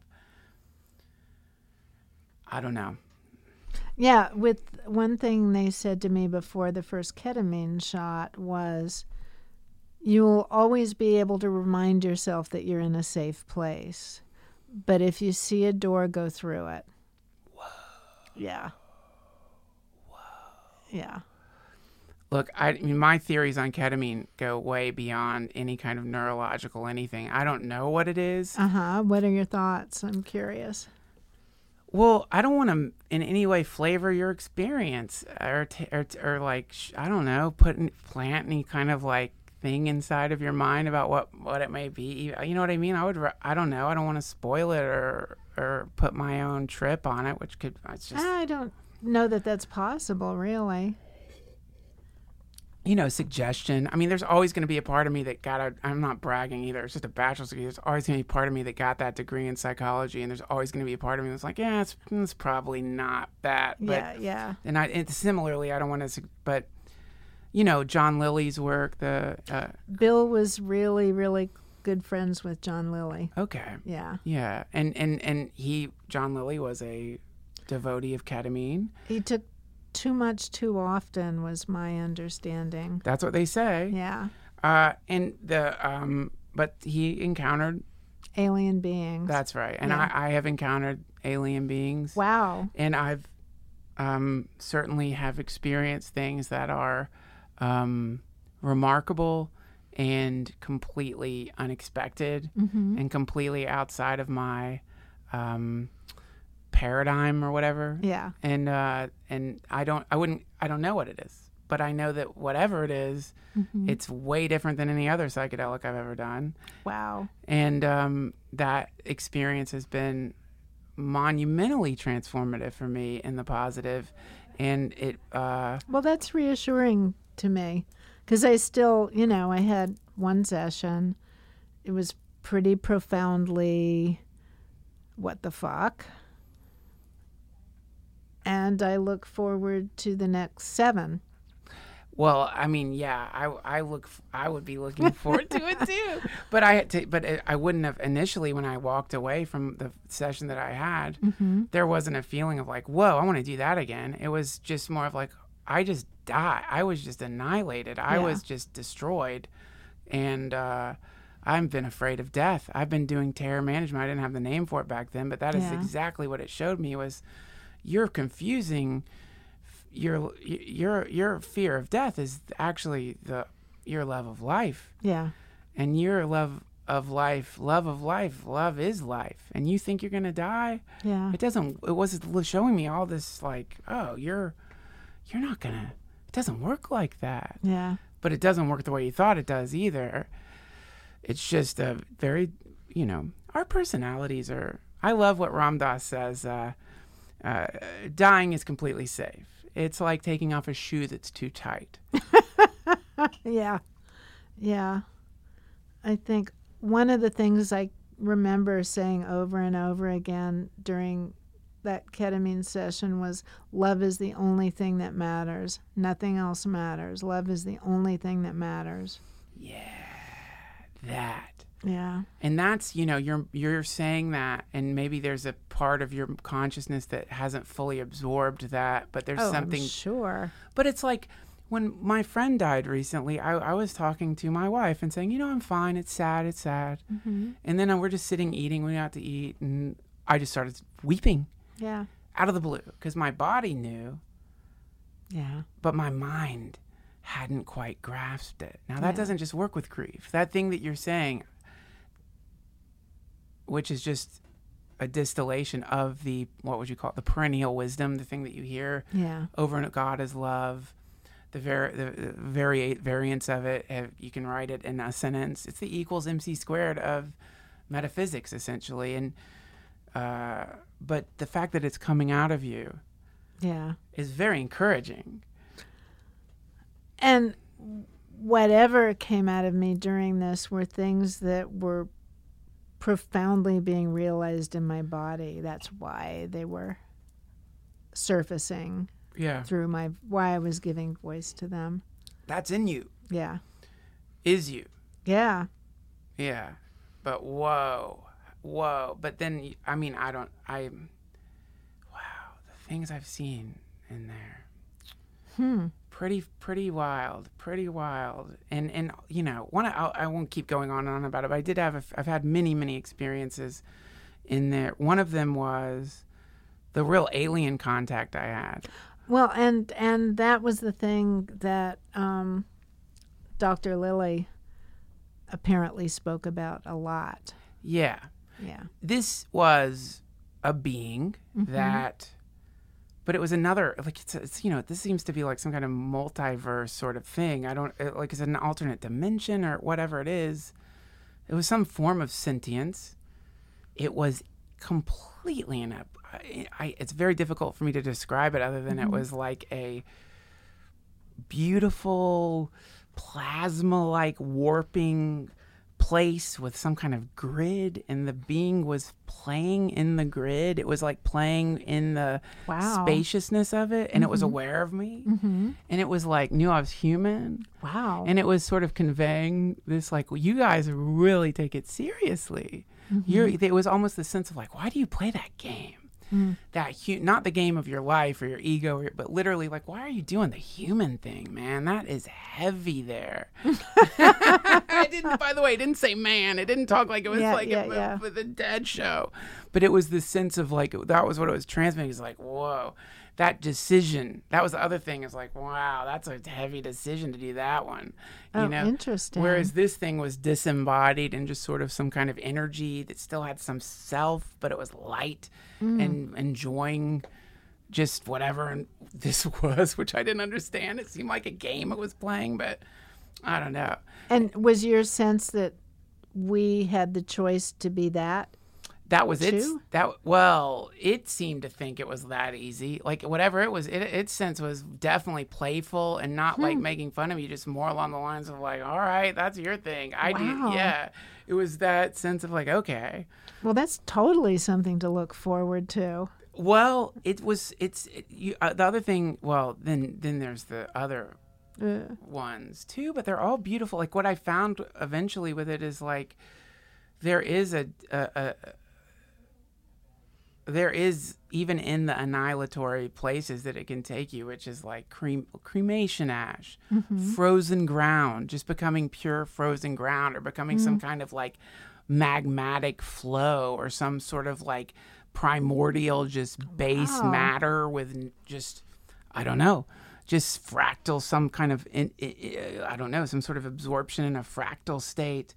I don't know. Yeah, with one thing they said to me before the first ketamine shot was, you'll always be able to remind yourself that you're in a safe place. But if you see a door, go through it. Whoa. Yeah. Whoa. Yeah. Look, I, I mean, my theories on ketamine go way beyond any kind of neurological anything. I don't know what it is. Uh-huh. What are your thoughts? I'm curious. Well, I don't want to in any way flavor your experience or, t- or, t- or like, sh- I don't know, put in, plant any kind of like thing inside of your mind about what, what it may be. You know what I mean? I would, re- I don't know. I don't want to spoil it or, or put my own trip on it, which could, it's just. I don't know that that's possible, really. You know, suggestion. I mean, there's always going to be a part of me that got a, I'm not bragging either. It's just a bachelor's degree. There's always going to be a part of me that got that degree in psychology. And there's always going to be a part of me that's like, yeah, it's, it's probably not that. But, Yeah, yeah. And I, and similarly, I don't want to, but, you know, John Lilly's work, the. Uh, Bill was really, really good friends with John Lilly. okay. Yeah. Yeah. And, and, and he, John Lilly was a devotee of ketamine. He took too much too often, was my understanding. That's what they say. Yeah. Uh, and the, um, but he encountered. Alien beings. That's right. And Yeah. I, I have encountered alien beings. Wow. And I've um, certainly have experienced things that are um, remarkable and completely unexpected Mm-hmm. and completely outside of my um, paradigm or whatever. Yeah. And uh, and I don't I wouldn't I don't know what it is, but I know that whatever it is, Mm-hmm. it's way different than any other psychedelic I've ever done. Wow. And um, that experience has been monumentally transformative for me in the positive. And it, uh, Well, that's reassuring to me because I still, you know, I had one session. It was pretty profoundly what the fuck. And I look forward to the next seven. well, I mean, yeah, I, I look, I would be looking forward to it too. But I had to, but it, I wouldn't have initially when I walked away from the session that I had. Mm-hmm. There wasn't a feeling of like, whoa, I want to do that again. It was just more of like, I just died. I was just annihilated. I Yeah. was just destroyed. And uh, I've been afraid of death. I've been doing terror management. I didn't have the name for it back then, but that is Yeah. exactly what it showed me was you're confusing your your your fear of death is actually the your love of life. Yeah. And your love of life, love of life, love is life. And you think you're going to die? Yeah. It doesn't, it was showing me all this like, oh, you're, you're not going to, it doesn't work like that. Yeah. But it doesn't work the way you thought it does either. It's just a very, you know, our personalities are, I love what Ram Dass says, uh, uh, dying is completely safe. It's like taking off a shoe that's too tight. Yeah. Yeah. I think one of the things I remember saying over and over again during that ketamine session was love is the only thing that matters. Nothing else matters. Love is the only thing that matters. Yeah, that. Yeah. And that's, you know, you're you're saying that, and maybe there's a part of your consciousness that hasn't fully absorbed that, but there's Oh, I'm something. sure. But it's like when my friend died recently, I, I was talking to my wife and saying, you know, I'm fine. It's sad. It's sad. Mm-hmm. And then we're just sitting eating. We went out to eat, and I just started weeping Yeah. out of the blue because my body knew, Yeah. but my mind hadn't quite grasped it. Now, that Yeah. doesn't just work with grief. That thing that you're saying, which is just a distillation of the, what would you call it, the perennial wisdom, the thing that you hear Yeah. over and God is love, the, var- the, the vari- variants of it, have, you can write it in a sentence. It's the equals M C squared of metaphysics, essentially. And uh, but the fact that it's coming out of you Yeah. is very encouraging. And whatever came out of me during this were things that were profoundly being realized in my body. That's why they were surfacing Yeah. through my, why I was giving voice to them. That's in you, Yeah. is you. Yeah. Yeah. But whoa, whoa. But then, I mean, I don't, I, wow, the things I've seen in there. Hmm. Pretty, pretty wild, pretty wild. And, and you know, one, I, I won't keep going on and on about it, but I did have, a, I've had many, many experiences in there. One of them was the real alien contact I had. Well, and and that was the thing that um, Doctor Lilly apparently spoke about a lot. Yeah. Yeah. This was a being Mm-hmm. that, but it was another, like, it's, it's, you know, this seems to be like some kind of multiverse sort of thing. I don't, it, like, it's an alternate dimension or whatever it is. It was some form of sentience. It was completely in a, I, I, it's very difficult for me to describe it other than Mm-hmm. it was like a beautiful plasma-like warping place with some kind of grid, and the being was playing in the grid. It was like playing in the Wow. spaciousness of it, and it was aware of me, Mm-hmm. and it was like knew I was human, Wow. and it was sort of conveying this like, well, you guys really take it seriously. Mm-hmm. You're, it was almost the sense of like, why do you play that game? Mm. That hu- not the game of your life or your ego, or, but literally like, why are you doing the human thing, man? That is heavy there. I didn't, by the way, it didn't say man. It didn't talk like it was Yeah, like yeah, a, yeah. a, the Dead show, but it was the sense of like, that was what it was transmitting. It's like, whoa. that decision, that was the other thing, is like, wow, that's a heavy decision to do that one. You Oh, know? interesting. Whereas this thing was disembodied and just sort of some kind of energy that still had some self, but it was light and enjoying just whatever this was, which I didn't understand. It seemed like a game it was playing, but I don't know. And was your sense that we had the choice to be that? That was its Too? that well, it seemed to think it was that easy. Like whatever it was, it, its sense was definitely playful and not like making fun of you, just more along the lines of like, all right, that's your thing. I Wow. do, yeah. It was that sense of like, okay. Well, that's totally something to look forward to. Well, it was. It's it, you, uh, the other thing. Well, then then there's the other Uh, ones too, but they're all beautiful. Like what I found eventually with it is like there is a, a, a there is even in the annihilatory places that it can take you, which is like crem- cremation ash, frozen ground, just becoming pure frozen ground, or becoming some kind of like magmatic flow, or some sort of like primordial just base Wow. matter with n- just I don't know, just fractal, some kind of in, I, I don't know, some sort of absorption in a fractal state.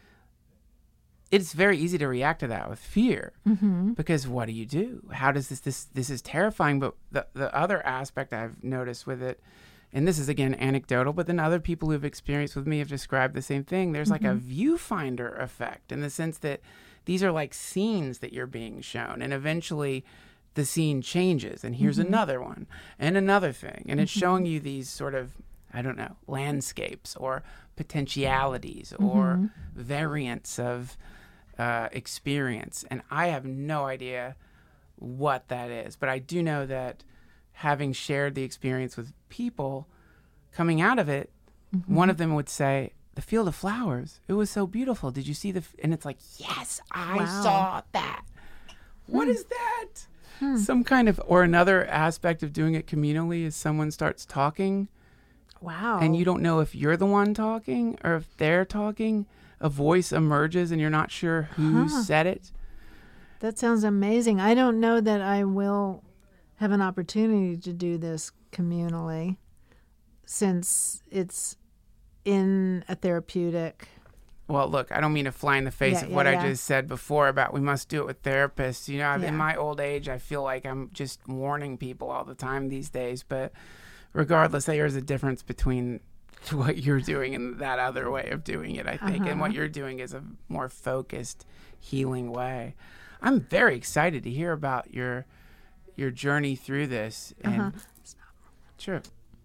It's very easy to react to that with fear, mm-hmm. because what do you do? How does this this this is terrifying? But the the other aspect I've noticed with it, and this is again anecdotal, but then other people who've experienced with me have described the same thing. There's like a viewfinder effect, in the sense that these are like scenes that you're being shown, and eventually the scene changes, and here's another one and another thing, and it's showing you these sort of, I don't know, landscapes or potentialities or variants of uh, experience. And I have no idea what that is, but I do know that having shared the experience with people coming out of it, one of them would say, the field of flowers, it was so beautiful. Did you see the, f-? And it's like, yes, I Wow. saw that. What is that? Some kind of, or another aspect of doing it communally is someone starts talking Wow. and you don't know if you're the one talking or if they're talking. A voice emerges and you're not sure who Huh. said it. That sounds amazing. I don't know that I will have an opportunity to do this communally, since it's in a therapeutic. Well, look, I don't mean to fly in the face Yeah, of yeah, what yeah. I just said before about we must do it with therapists. You know, Yeah. in my old age, I feel like I'm just warning people all the time these days. But regardless, there's a difference between what you're doing and that other way of doing it, I think. And Uh-huh. what you're doing is a more focused, healing way. I'm very excited to hear about your your journey through this. And Uh-huh. sure.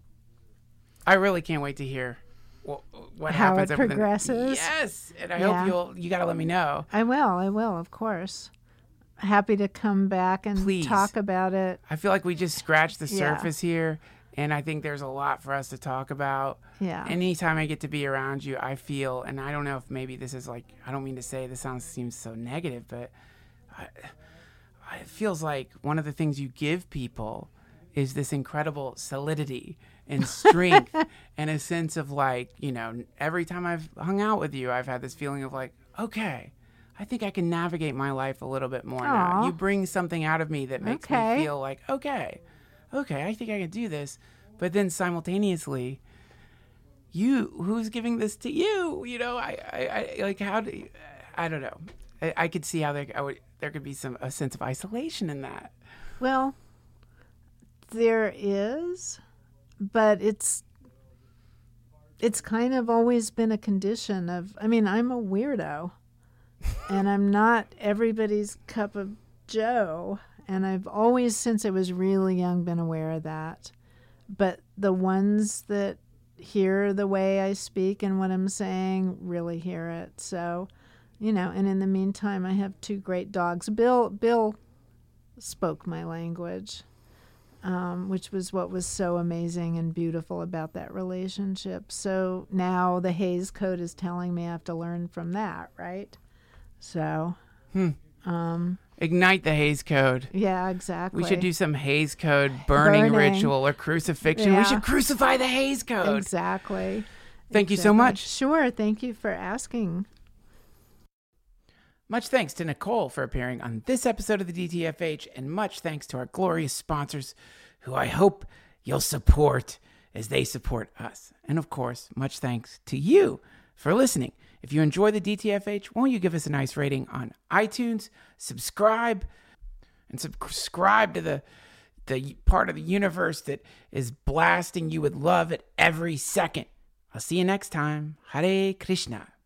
I really can't wait to hear what, what How happens it over the- progresses? yes, and I Yeah. hope you'll you got to let me know. I will. I will, of course. Happy to come back and Please. talk about it. I feel like we just scratched the Yeah. surface here, and I think there's a lot for us to talk about. Yeah. Anytime I get to be around you, I feel, and I don't know if maybe this is like, I don't mean to say this sounds seems so negative, but I, I, it feels like one of the things you give people is this incredible solidity and strength and a sense of like, you know, every time I've hung out with you, I've had this feeling of like, okay, I think I can navigate my life a little bit more now. Aw. You bring something out of me that makes Okay. me feel like, okay, okay, I think I can do this. But then simultaneously, you, who's giving this to you? You know, I, I, I like, how do you, I don't know. I, I could see how there, I would, there could be some, a sense of isolation in that. Well, there is, but it's it's kind of always been a condition of, I mean, I'm a weirdo and I'm not everybody's cup of joe, and I've always, since I was really young, been aware of that. But the ones that hear the way I speak and what I'm saying really hear it. So, you know, and in the meantime, I have two great dogs. Bill Bill spoke my language. Um, which was what was so amazing and beautiful about that relationship. So now the Hays Code is telling me I have to learn from that, right? So, Hmm. um, Ignite the Hays Code. yeah, exactly. We should do some Hays Code burning, Burning. ritual or crucifixion. Yeah. We should crucify the Hays Code. Exactly. Thank you so Exactly. much. Sure. Thank you for asking. Much thanks to Nicole for appearing on this episode of the D T F H, and much thanks to our glorious sponsors who I hope you'll support as they support us. And of course, much thanks to you for listening. If you enjoy the D T F H, won't you give us a nice rating on iTunes? Subscribe and subscribe to the the part of the universe that is blasting you with love at every second. I'll see you next time. Hare Krishna.